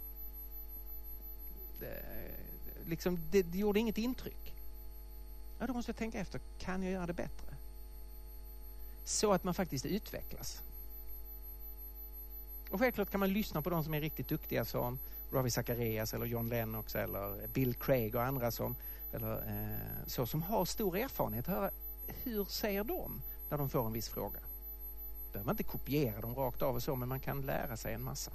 det, liksom det, det gjorde inget intryck. Ja, då måste jag tänka efter, kan jag göra det bättre? Så att man faktiskt utvecklas. Och självklart kan man lyssna på de som är riktigt duktiga som Ravi Zacharias eller John Lennox eller Bill Craig och andra som, eller, eh, så, som har stor erfarenhet. Höra, hur säger de när de får en viss fråga? Behöver man inte kopiera dem rakt av och så, men man kan lära sig en massa.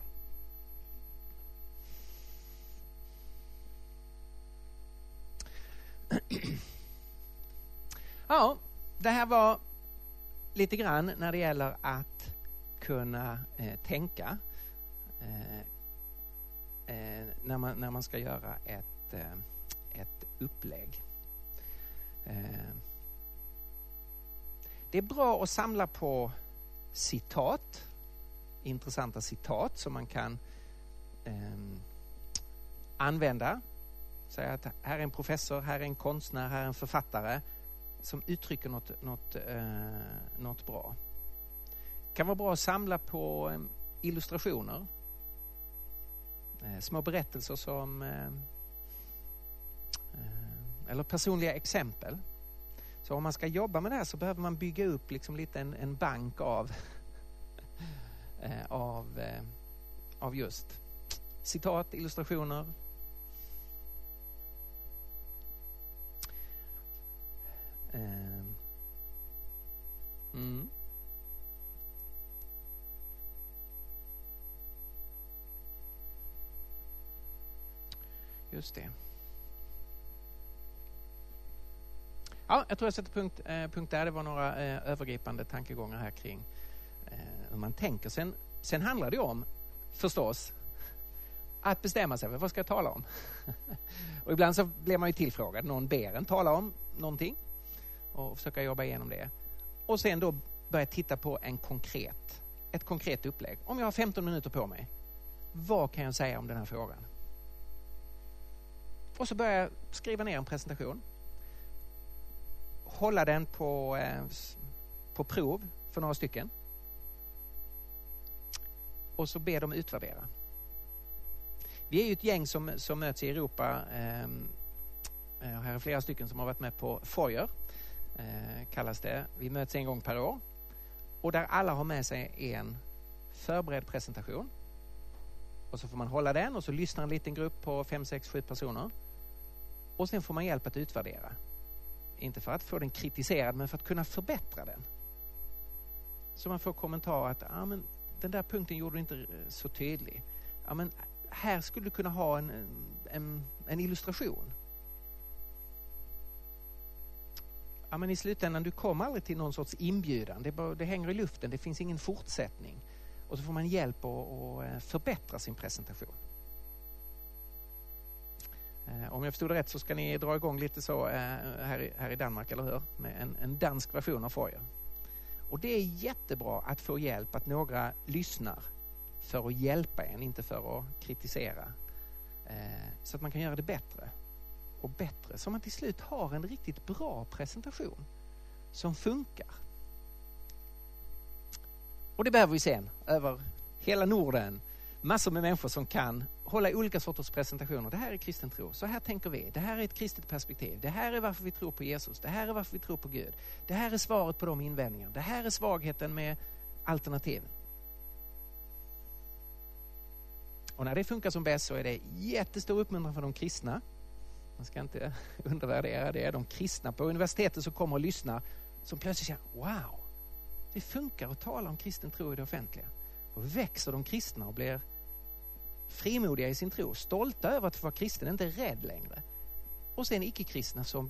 Ja, det här var lite grann när det gäller att kunna eh, tänka eh, eh, när, man, när man ska göra ett, eh, ett upplägg. Eh, det är bra att samla på citat, intressanta citat som man kan eh, använda. Säga att här är en professor, här är en konstnär, här är en författare som uttrycker något, något, eh, något bra. Det kan vara bra att samla på eh, illustrationer. Eh, små berättelser som eh, eller personliga exempel. Så om man ska jobba med det här så behöver man bygga upp liksom lite en, en bank av, eh, av, eh, av just citat, illustrationer. Eh, mm. Just det. Ja, jag tror jag sätter punkt, eh, punkt där. Det var några eh, övergripande tankegångar här kring eh, hur man tänker. Sen, sen handlar det om, förstås, att bestämma sig för vad ska jag tala om. Och ibland så blir man ju tillfrågad. Någon ber en tala om någonting och försöka jobba igenom det. Och sen då börja titta på en konkret, ett konkret upplägg. Om jag har femton minuter på mig, vad kan jag säga om den här frågan? Och så börjar jag skriva ner en presentation. Hålla den på, eh, på prov för några stycken. Och så ber de utvärdera. Vi är ju ett gäng som, som möts i Europa. Eh, här är flera stycken som har varit med på Foyer. Eh, kallas det. Vi möts en gång per år. Och där alla har med sig en förberedd presentation. Och så får man hålla den och så lyssnar en liten grupp på fem, sex, sju personer. Och sen får man hjälp att utvärdera. Inte för att få den kritiserad, men för att kunna förbättra den. Så man får kommentar att ah, men, den där punkten gjorde du inte så tydlig. Ja, men, här skulle du kunna ha en, en, en illustration. Ja, men i slutändan, du kommer aldrig till någon sorts inbjudan. Det, bara, det hänger i luften, det finns ingen fortsättning. Och så får man hjälp att, att förbättra sin presentation. Om jag förstod det rätt så ska ni dra igång lite så här i, här i Danmark, eller hur? Med en, en dansk version av Foyer. Och det är jättebra att få hjälp, att några lyssnar för att hjälpa en, inte för att kritisera. Eh, så att man kan göra det bättre och bättre. Så man till slut har en riktigt bra presentation som funkar. Och det behöver vi sen över hela Norden. Massor med människor som kan hålla olika sorters presentationer. Det här är kristen tro. Så här tänker vi. Det här är ett kristet perspektiv. Det här är varför vi tror på Jesus. Det här är varför vi tror på Gud. Det här är svaret på de invändningarna. Det här är svagheten med alternativen. Och när det funkar som bäst så är det jättestor uppmuntran för de kristna. Man ska inte undervärdera det. De kristna på universitetet som kommer och lyssnar som plötsligt säger, wow, det funkar att tala om kristen tro i det offentliga. Och växer de kristna och blir frimodiga i sin tro, stolta över att få vara kristen, inte rädd längre. Och sen icke-kristna som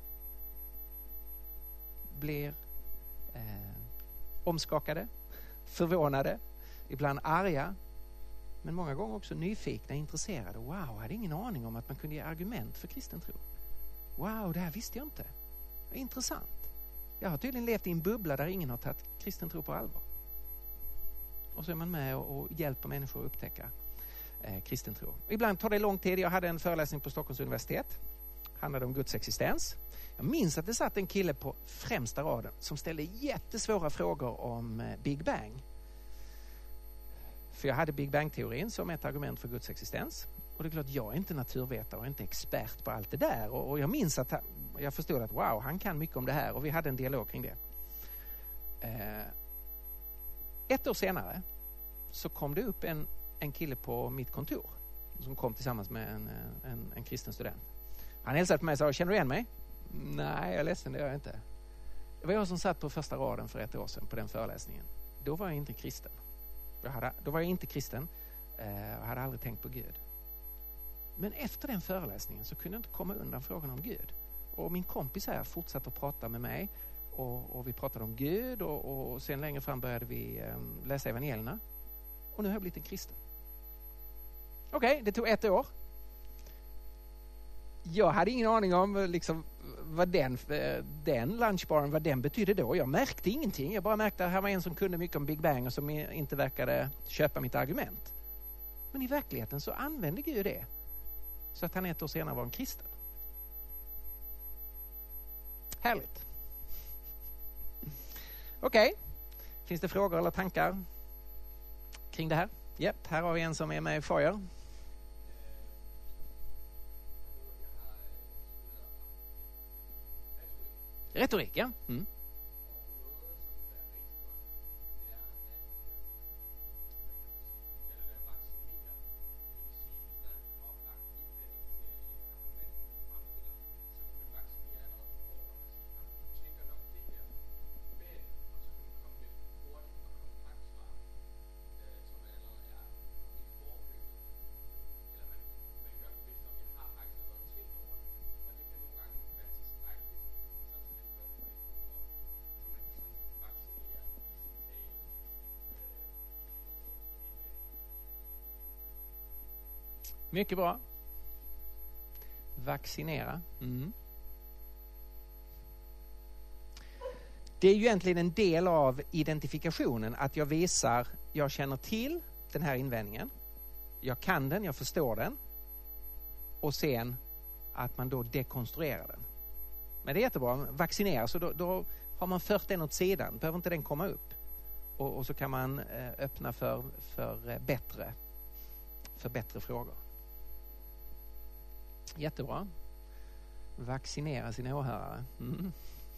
blir eh, omskakade, förvånade, ibland arga, men många gånger också nyfikna, intresserade. Wow, jag hade ingen aning om att man kunde ge argument för kristen tro. Wow, det här visste jag inte. Det är intressant. Jag har tydligen levt i en bubbla där ingen har tagit kristen tro på allvar. Och så är man med och, och hjälper människor att upptäcka eh, kristen tro. Ibland tar det lång tid. Jag hade en föreläsning på Stockholms universitet. Handlade om Guds existens. Jag minns att det satt en kille på främsta raden som ställde jättesvåra frågor om eh, Big Bang. För jag hade Big Bang-teorin som ett argument för Guds existens. Och det är klart, jag är inte naturvetare och inte expert på allt det där. Och, och jag minns att han, jag förstod att wow, han kan mycket om det här. Och vi hade en dialog kring det. Eh, ett år senare så kom det upp en, en kille på mitt kontor. Som kom tillsammans med en, en, en kristen student. Han hälsade på mig och sa, känner du igen mig? Nej, jag är ledsen, det gör jag inte. Det var jag som satt på första raden för ett år sedan på den föreläsningen. Då var jag inte kristen. Jag hade, då var jag inte kristen eh, och hade aldrig tänkt på Gud. Men efter den föreläsningen så kunde jag inte komma undan frågan om Gud. Och min kompis här fortsatte att prata med mig. Och, och vi pratade om Gud och, och sen längre fram började vi eh, läsa evangelierna. Och nu har jag blivit en kristen. Okej, okay, det tog ett år. Jag hade ingen aning om liksom, vad den, den lunchbaren, vad den betydde då. Jag märkte ingenting. Jag bara märkte att här var en som kunde mycket om Big Bang och som inte verkade köpa mitt argument. Men i verkligheten så använde Gud det. Så att han ett år senare var en kristen. Härligt. Okej. Okay. Finns det frågor eller tankar kring det här? Japp, här har vi en som är med i Foyer. Retorik, ja. Mm. Mycket bra. Vaccinera. Mm. Det är ju egentligen en del av identifikationen att jag visar, jag känner till den här invändningen. Jag kan den, jag förstår den. Och sen att man då dekonstruerar den. Men det är jättebra. Vaccinera, så då, då har man fört den åt sidan. Behöver inte den komma upp. Och, och så kan man eh, öppna för, för, bättre, för bättre frågor. Jättebra. Vaccinera sina åhörare. Mm.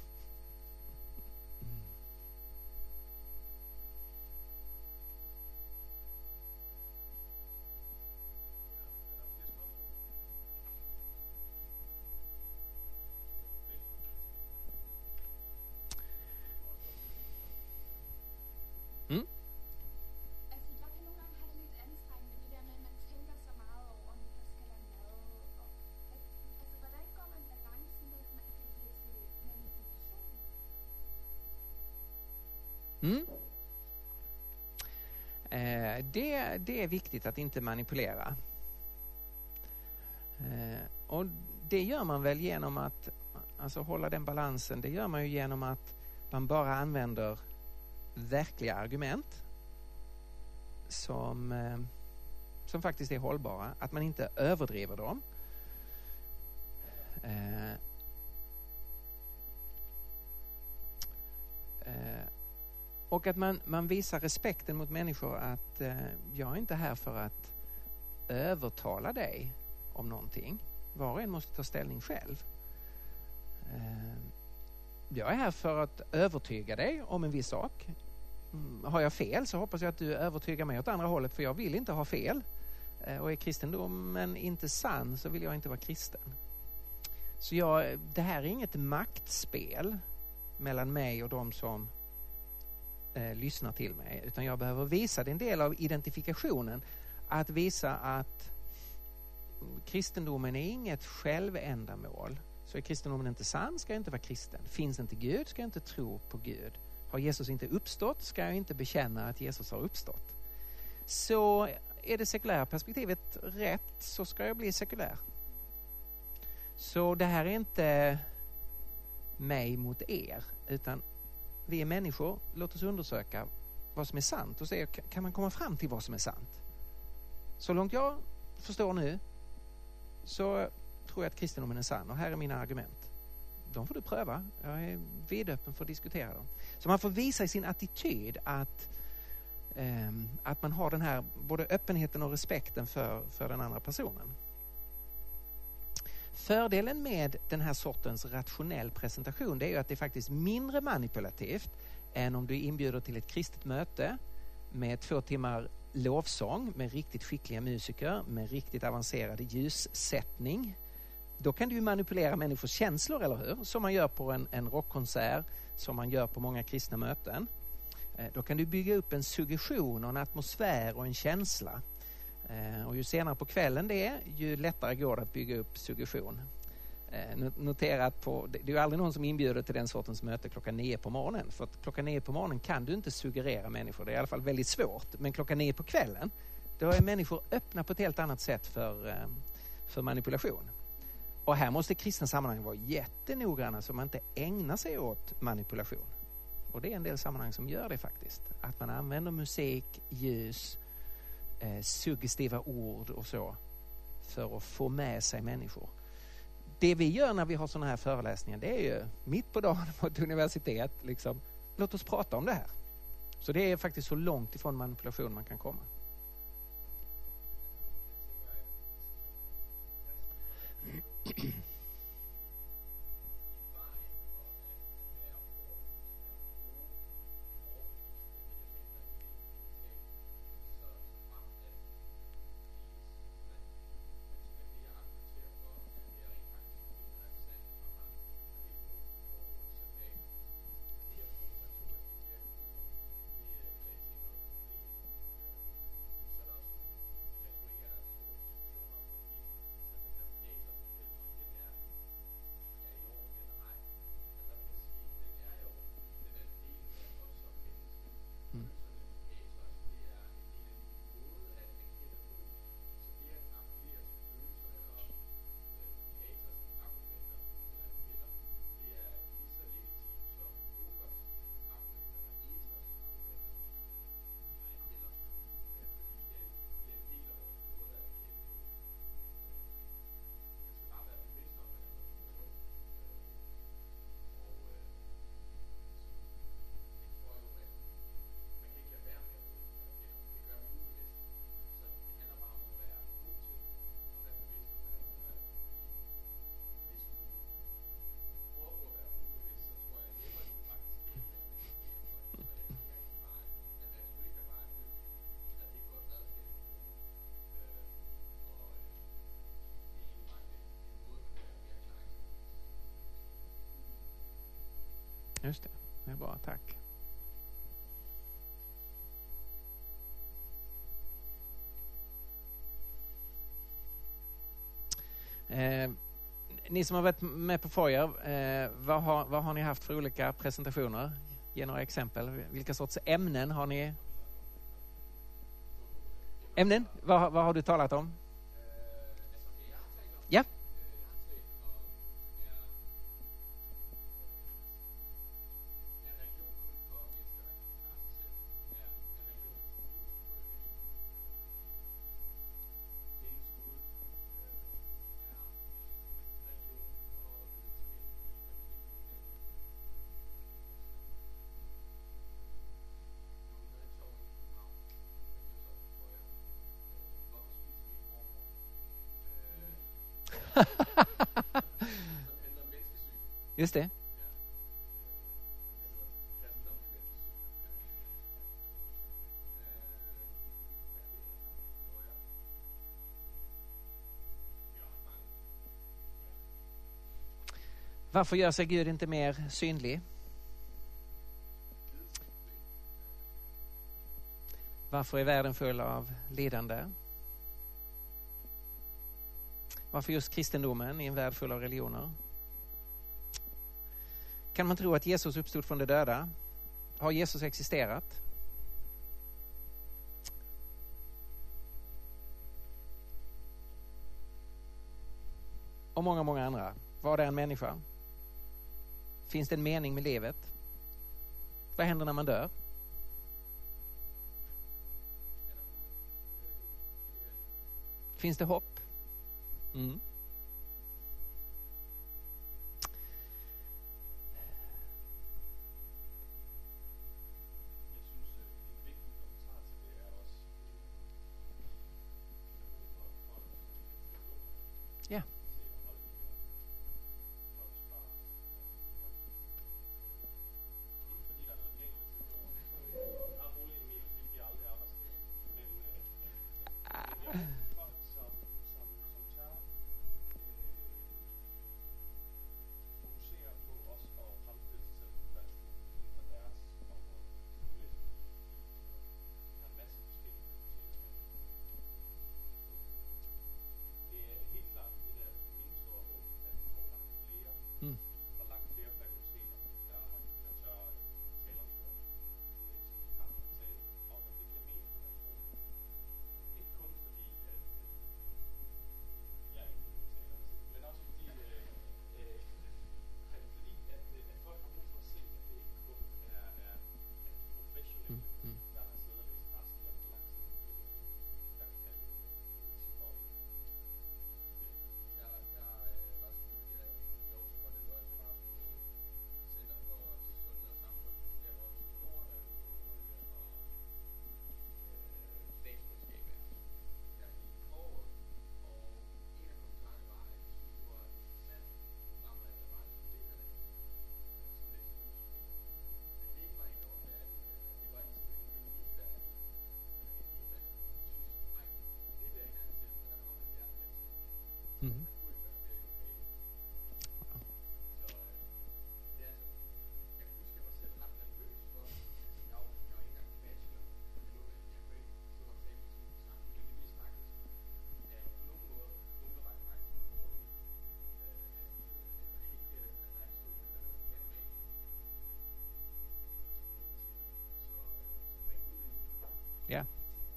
Mm. Altså, jeg kan nogle gange have det lidt anstrengende, det der med, at man tænker så meget over, om der skal være mad. Og, altså, hvordan går man balancen mellem, at det bliver til manipulation? Mm. Eh, det, det är viktigt att inte manipulera. Eh, och det gör man väl genom att alltså hålla den balansen. Det gör man ju genom att man bara använder verkliga argument som, eh, som faktiskt är hållbara. Att man inte överdriver dem. Eh, eh, och att man, man visar respekten mot människor att eh, jag är inte här för att övertala dig om någonting. Var och en måste ta ställning själv. Eh, jag är här för att övertyga dig om en viss sak. Mm, har jag fel så hoppas jag att du övertygar mig åt andra hållet, för jag vill inte ha fel. Eh, och är kristendomen inte sann så vill jag inte vara kristen. Så jag, det här är inget maktspel mellan mig och de som eh, lyssnar till mig, utan jag behöver visa, det är en del av identifikationen, att visa att kristendomen är inget självändamål. Så är kristendomen inte sann ska jag inte vara kristen. Finns inte Gud ska jag inte tro på Gud. Har Jesus inte uppstått ska jag inte bekänna att Jesus har uppstått. Så är det sekulära perspektivet rätt så ska jag bli sekulär. Så det här är inte mig mot er, utan vi är människor. Låt oss undersöka vad som är sant och se, kan man komma fram till vad som är sant. Så långt jag förstår nu så tror jag att kristendomen är sann, och här är mina argument. De får du pröva. Jag är vidöppen för att diskutera dem. Så man får visa i sin attityd att, eh, att man har den här både öppenheten och respekten för, för den andra personen. Fördelen med den här sortens rationell presentation, det är ju att det är faktiskt mindre manipulativt än om du inbjuder till ett kristet möte med två timmar lovsång med riktigt skickliga musiker med riktigt avancerad ljussättning. Då kan du ju manipulera människors känslor, eller hur? Som man gör på en, en rockkonsert, som man gör på många kristna möten. Eh, då kan du bygga upp en suggestion och en atmosfär och en känsla. Eh, och ju senare på kvällen det är, ju lättare går det att bygga upp suggestion. Eh, notera att på, det är ju aldrig någon som inbjuder till den sortens möte klockan nio på morgonen. För att klockan nio på morgonen kan du inte suggerera människor. Det är i alla fall väldigt svårt. Men klockan nio på kvällen, då är människor öppna på ett helt annat sätt för, eh, för manipulation. Och här måste kristna sammanhang vara jättenoggranna så man inte ägnar sig åt manipulation. Och det är en del sammanhang som gör det faktiskt. Att man använder musik, ljus, eh, suggestiva ord och så för att få med sig människor. Det vi gör när vi har sådana här föreläsningar, det är ju mitt på dagen på ett universitet. Liksom, låt oss prata om det här. Så det är faktiskt så långt ifrån manipulation man kan komma. Just det, det är bra, tack. Eh, ni som har varit med på Foyer, eh, vad, har, vad har ni haft för olika presentationer? Ge några exempel. Vilka sorts ämnen har ni? Ämnen? Vad, vad har du talat om? Ja. Just det. Varför gör sig Gud inte mer synlig? Varför är världen full av lidande? Varför just kristendomen i en värld full av religioner? Kan man tro att Jesus uppstod från de döda? Har Jesus existerat? Och många, många andra. Vad är en människa? Finns det en mening med livet? Vad händer när man dör? Finns det hopp? Mm. Ja. Mm. Ja.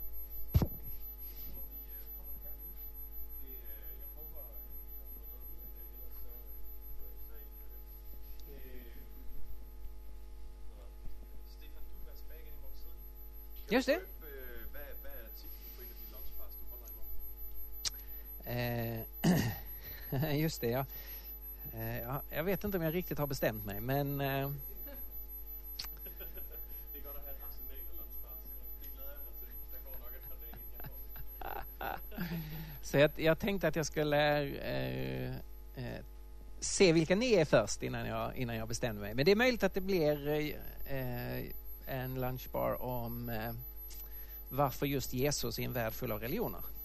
Just det. Hvad, hvad er titlen på en af de launchpads, du holder imorgon? Eh, just det, ja. Eh, ja. Jag vet inte om jag riktigt har bestämt mig, men... Eh, Det er godt at have et arsenal af launchpads. Det glæder jeg mig til. Der går nok et par dage, inden jeg får det. Så jag, jag tänkte att jag skulle eh, eh, se vilka ni är först innan jag, innan jag bestämmer mig. Men det är möjligt att det blir eh, en lunchbar om eh, varför just Jesus i en värld full av religioner.